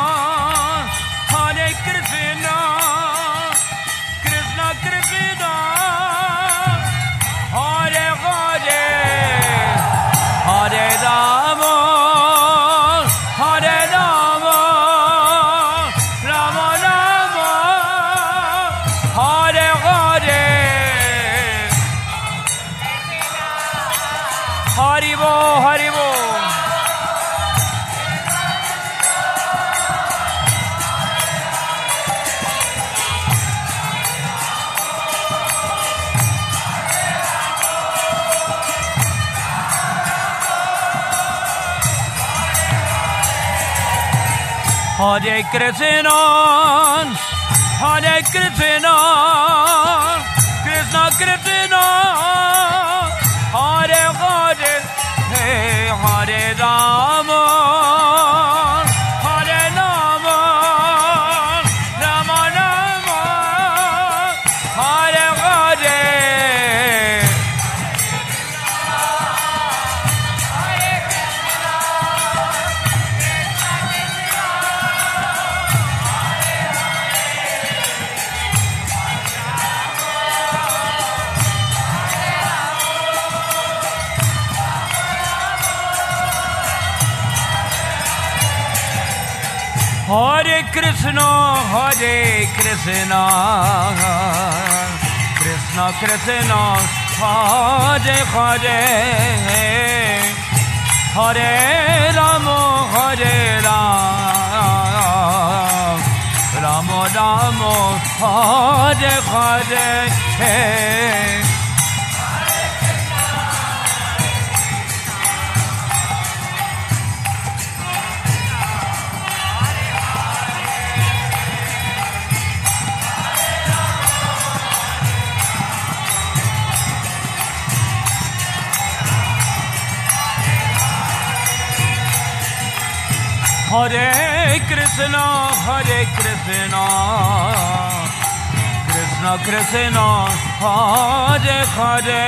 [SPEAKER 1] Hare Krishna, Krishna Krishna, Hare Hare, Hare Rama, Hare Rama, Rama Rama, Hare Hare. Haribo Haribo. Hare Krishna, Hare Krishna, Krishna Krishna, Hare Hare, Hare Krishna Krishna Krishna Hare Hare Hare Rama Hare Rama Rama Rama Hare Hare Hare Krishna Krishna Krishna Hare Hare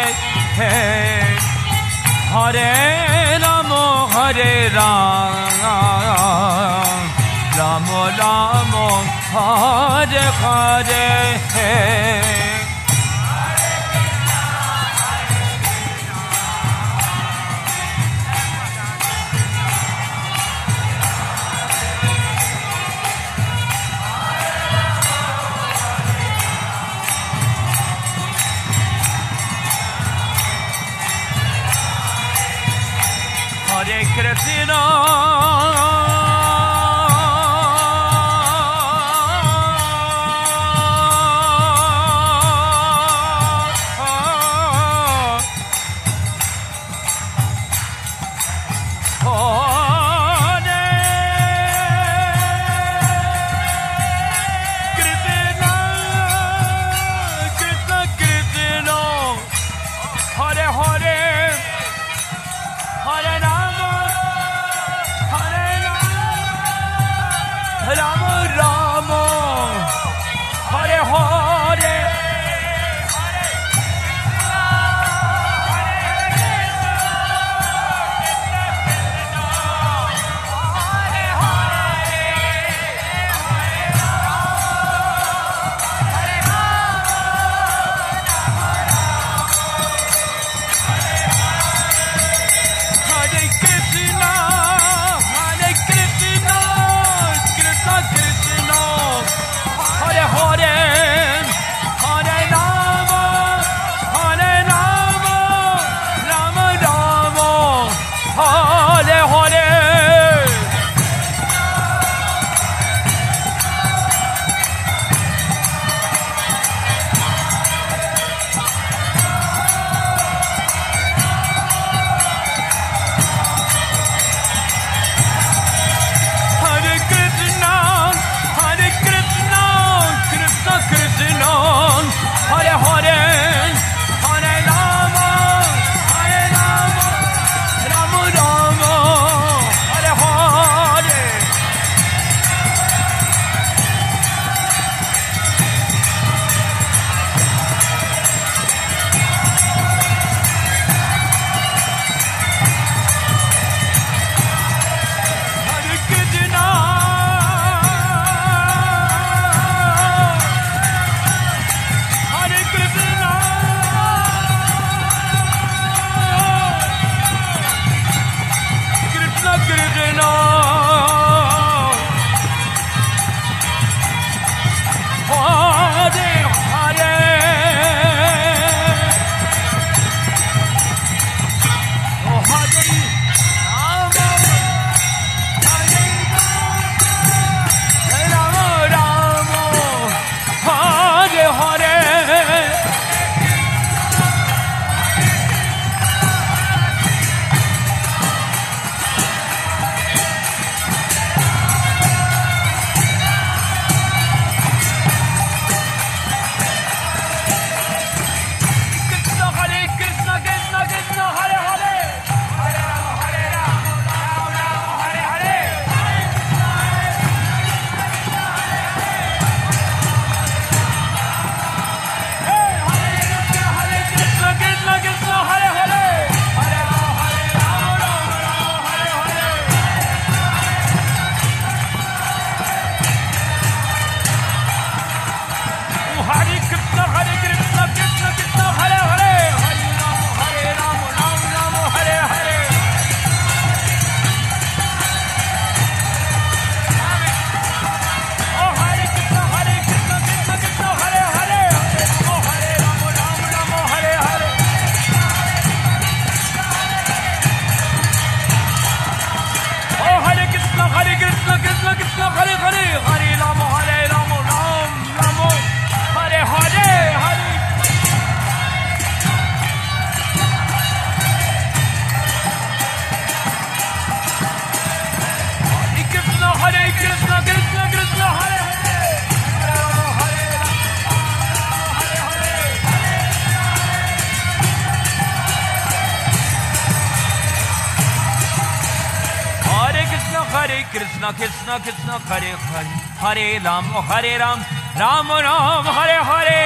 [SPEAKER 1] Hare Rama Hare Rama Rama Rama Hare Hare Hare Krishna Hare Krishna Krishna Krishna Hare Hare Hare Ram Ram Ram Hare Hare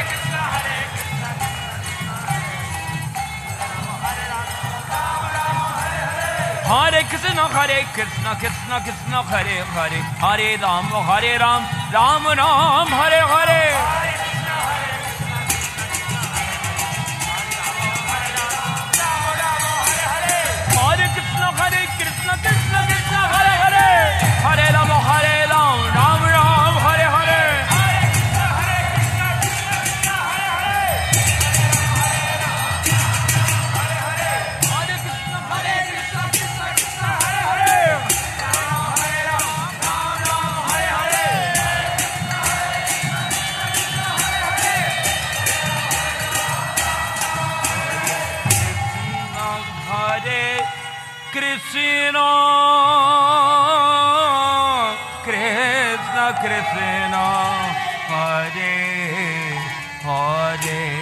[SPEAKER 1] Hare Krishna Krishna Krishna Hare Hare Hare Ram Ram Ram Hare Hare Hare Krishna Krishna Krishna Hare Hare Hare Ram Ram Ram Hare Hare Krishna Krishna Krishna Hare Hare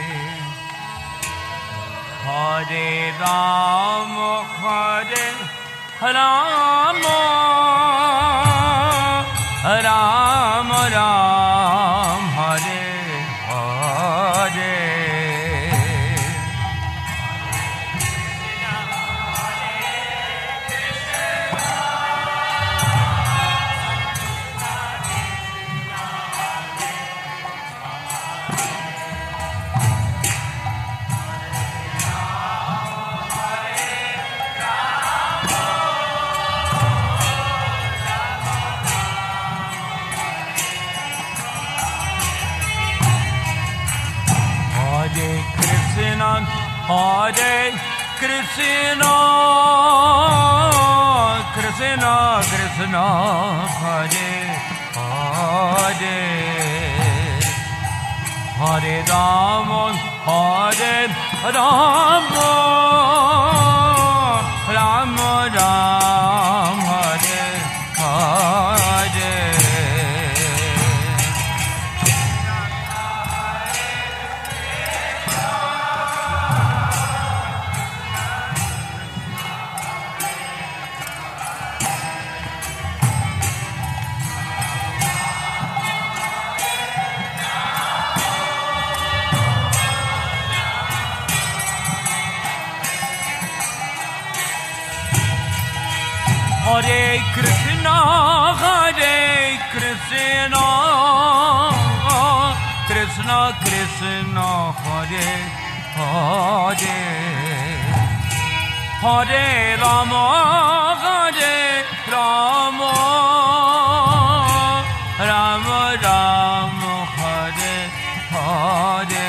[SPEAKER 1] Hare Ram Ram Ram Ram Hare Hare Hare Krishna Krishna Krishna Hare Hare Hare Ram Ram Ram Ram Hare Hare Hare Krishna Krishna Krishna Hare Hare Hare Rama Ram Ram Hare Hare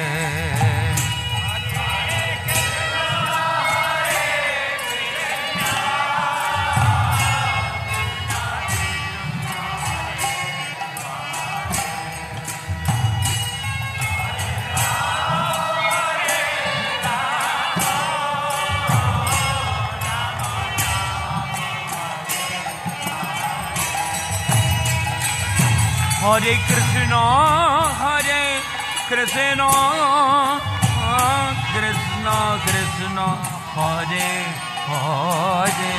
[SPEAKER 1] Hare Krishna Krishna Krishna Hare Hare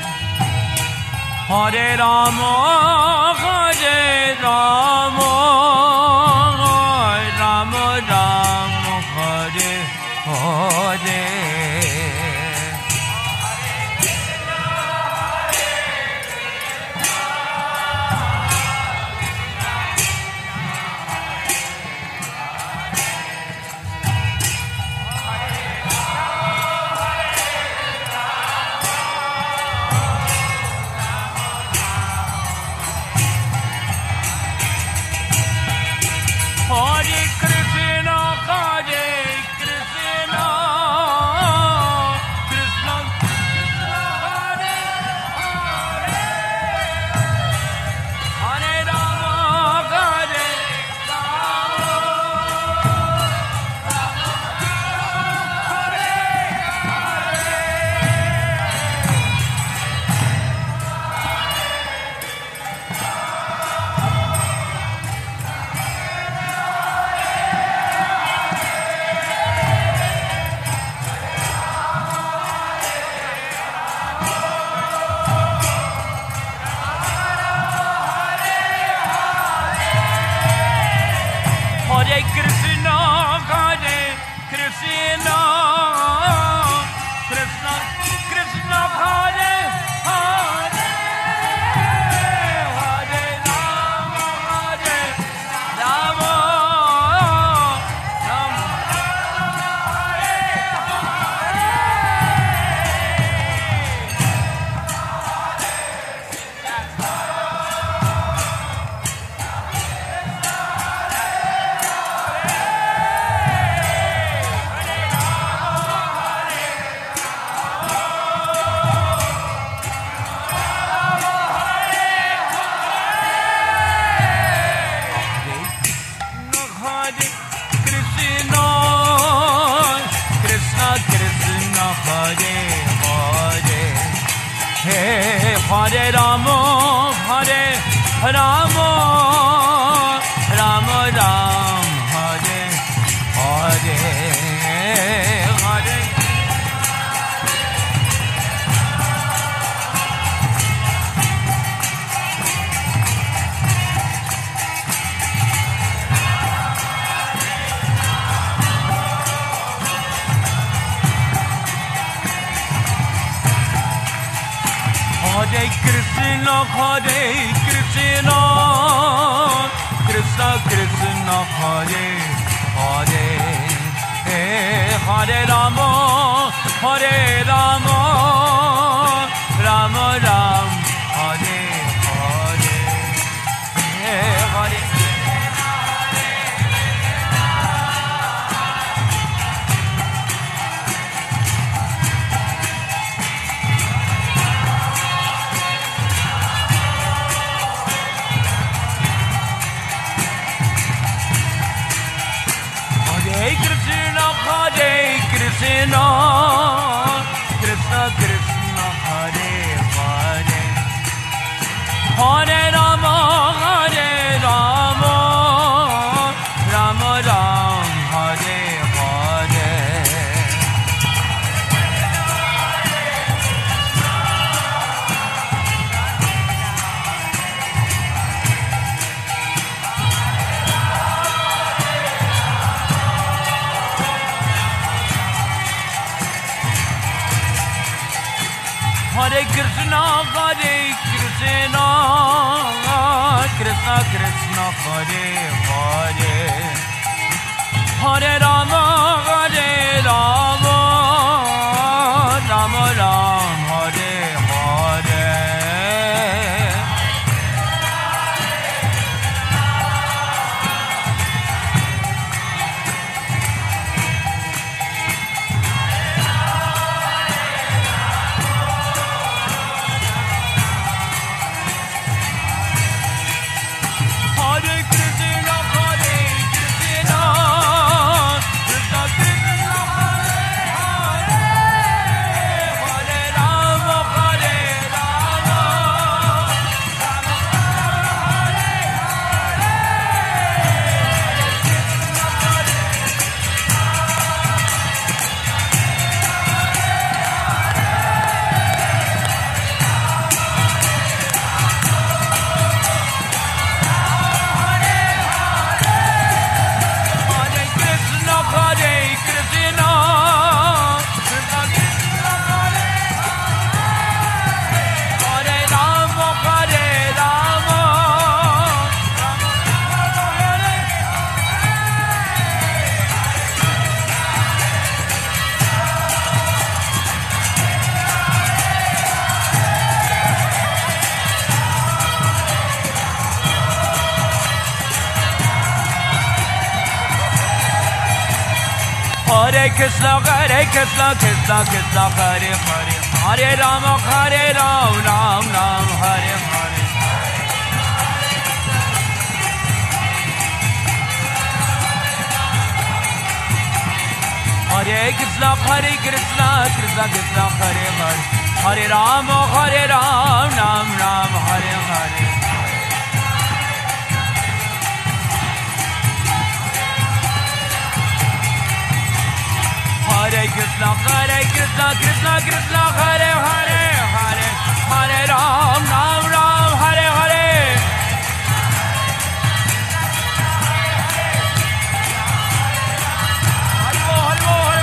[SPEAKER 1] Hare Rama Ram Ram Hare Hare Hare Krishna Hare Rama, Hare Rama, Rama Ram, Hare Hare, Hare. Hare Krishna, Krishna Krishna, Hare Hare, Hare Rama, Hare Rama, Rama Ram, Hare Hare, Hare. Krishna, Krishna Krishna, Hare Hare, Hare Rama, Hare Rama, Rama Ram, Hare Hare. Hare Krishna, Krishna Krishna, Hare Hare, Hare Rama, Hare Rama, Rama Ram, Hare Hare. Hare Krishna, Krishna Krishna, Hare Hare, Hare Rama, Ram Ram, Hare Hare. Hare Krishna, Krishna Krishna, Hare Hare, Hare Rama, Ram Ram, Hare Hare. Hare Krishna, Krishna Krishna, Hare Hare, Hare Ram Ram, Hare Hare. Hare Hare, Hare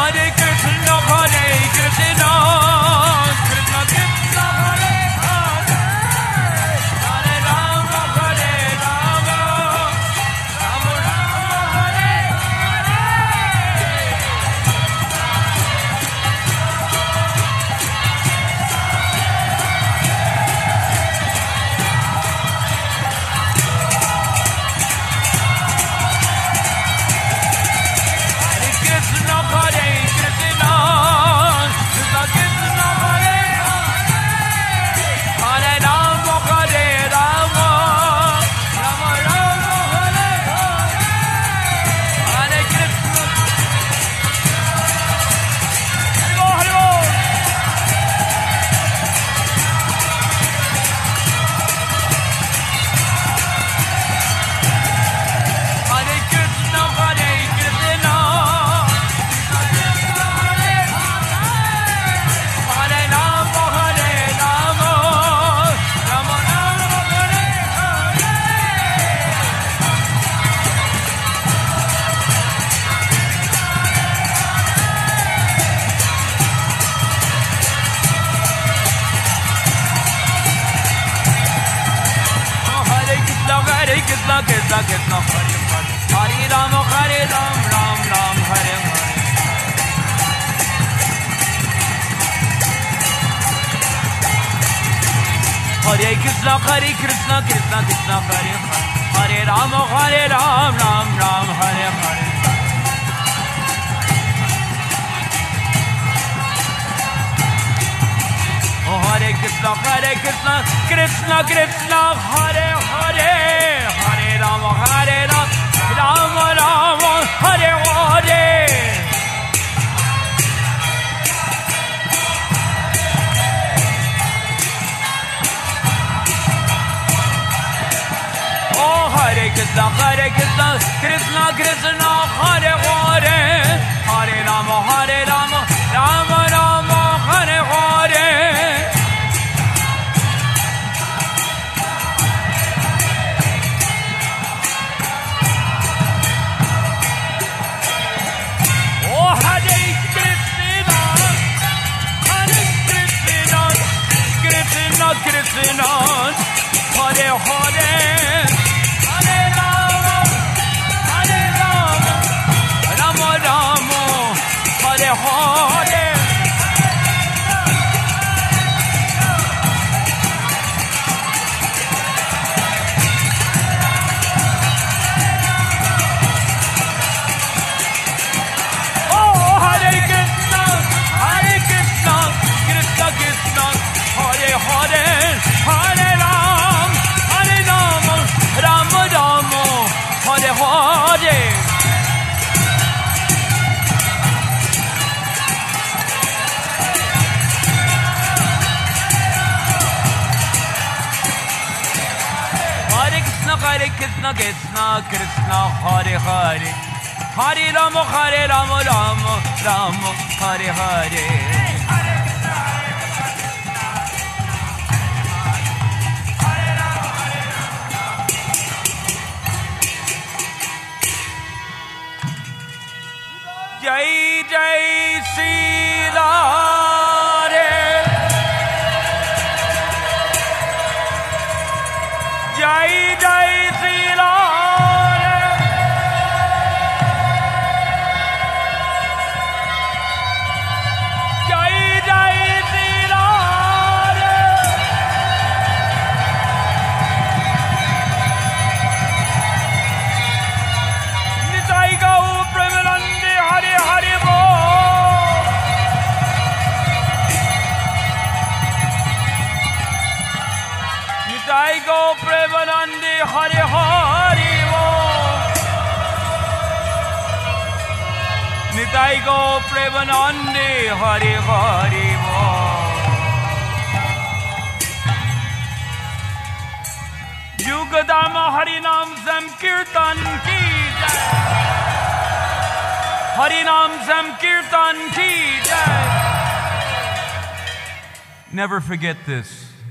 [SPEAKER 1] Never forget this.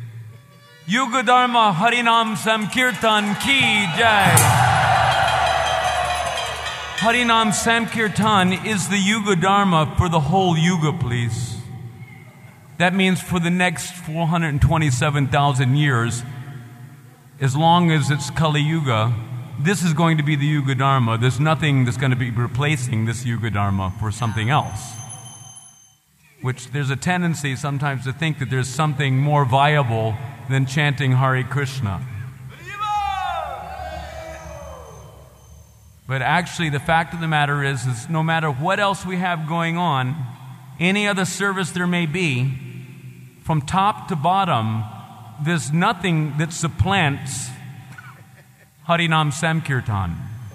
[SPEAKER 1] Yuga Dharma Harinam Sankirtan Ki Jai. Harinam Sankirtan is the Yuga Dharma for the whole Yuga, please. That means for the next 427,000 years, as long as it's Kali Yuga, this is going to be the Yuga Dharma. There's nothing that's going to be replacing this Yuga Dharma for something else. Which there's a tendency sometimes to think that there's something more viable than chanting Hare Krishna. But actually, the fact of the matter is no matter what else we have going on, any other service there may be, from top to bottom, there's nothing that supplants Harinam Sankirtan.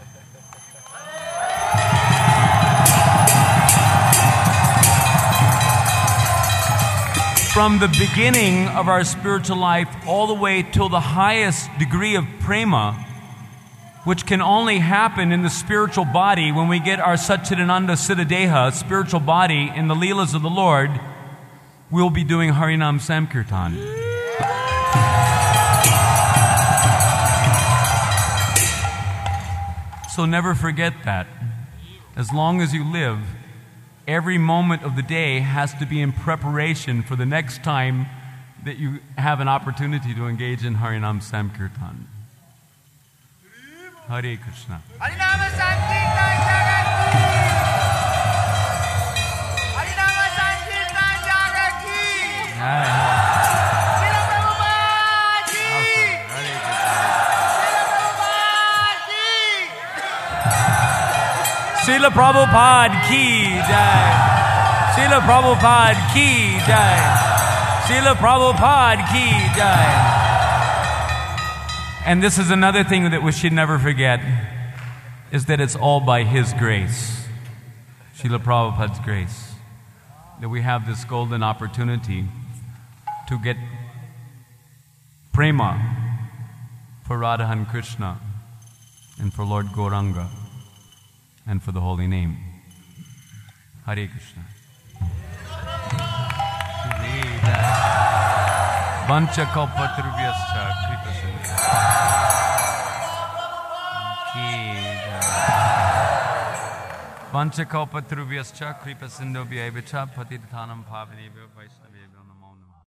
[SPEAKER 1] From the beginning of our spiritual life all the way till the highest degree of prema, which can only happen in the spiritual body when we get our Satchidananda Siddhadeha, spiritual body, in the Leelas of the Lord, we'll be doing Harinam Sankirtan. So never forget that. As long as you live, every moment of the day has to be in preparation for the next time that you have an opportunity to engage in Harinam Sankirtan. Hare Krishna.
[SPEAKER 2] Harinama Sankirtan Jagat ki. Harinama Sankirtan Jagat ki. Srila Prabhupada ki.
[SPEAKER 1] Srila Prabhupada ki jai. Srila Prabhupada ki jai. Srila Prabhupada ki jai. And this is another thing that we should never forget, is that it's all by His grace, Srila Prabhupada's grace, that we have this golden opportunity to get prema for Radha Krishna and for Lord Gauranga and for the holy name. Hare Krishna. Vancha kalpatarubhyascha kripa sindhu. Vancha kalpatarubhyascha kripa sindhu bhyaivacha patitanam pavanebhyo vaishnava.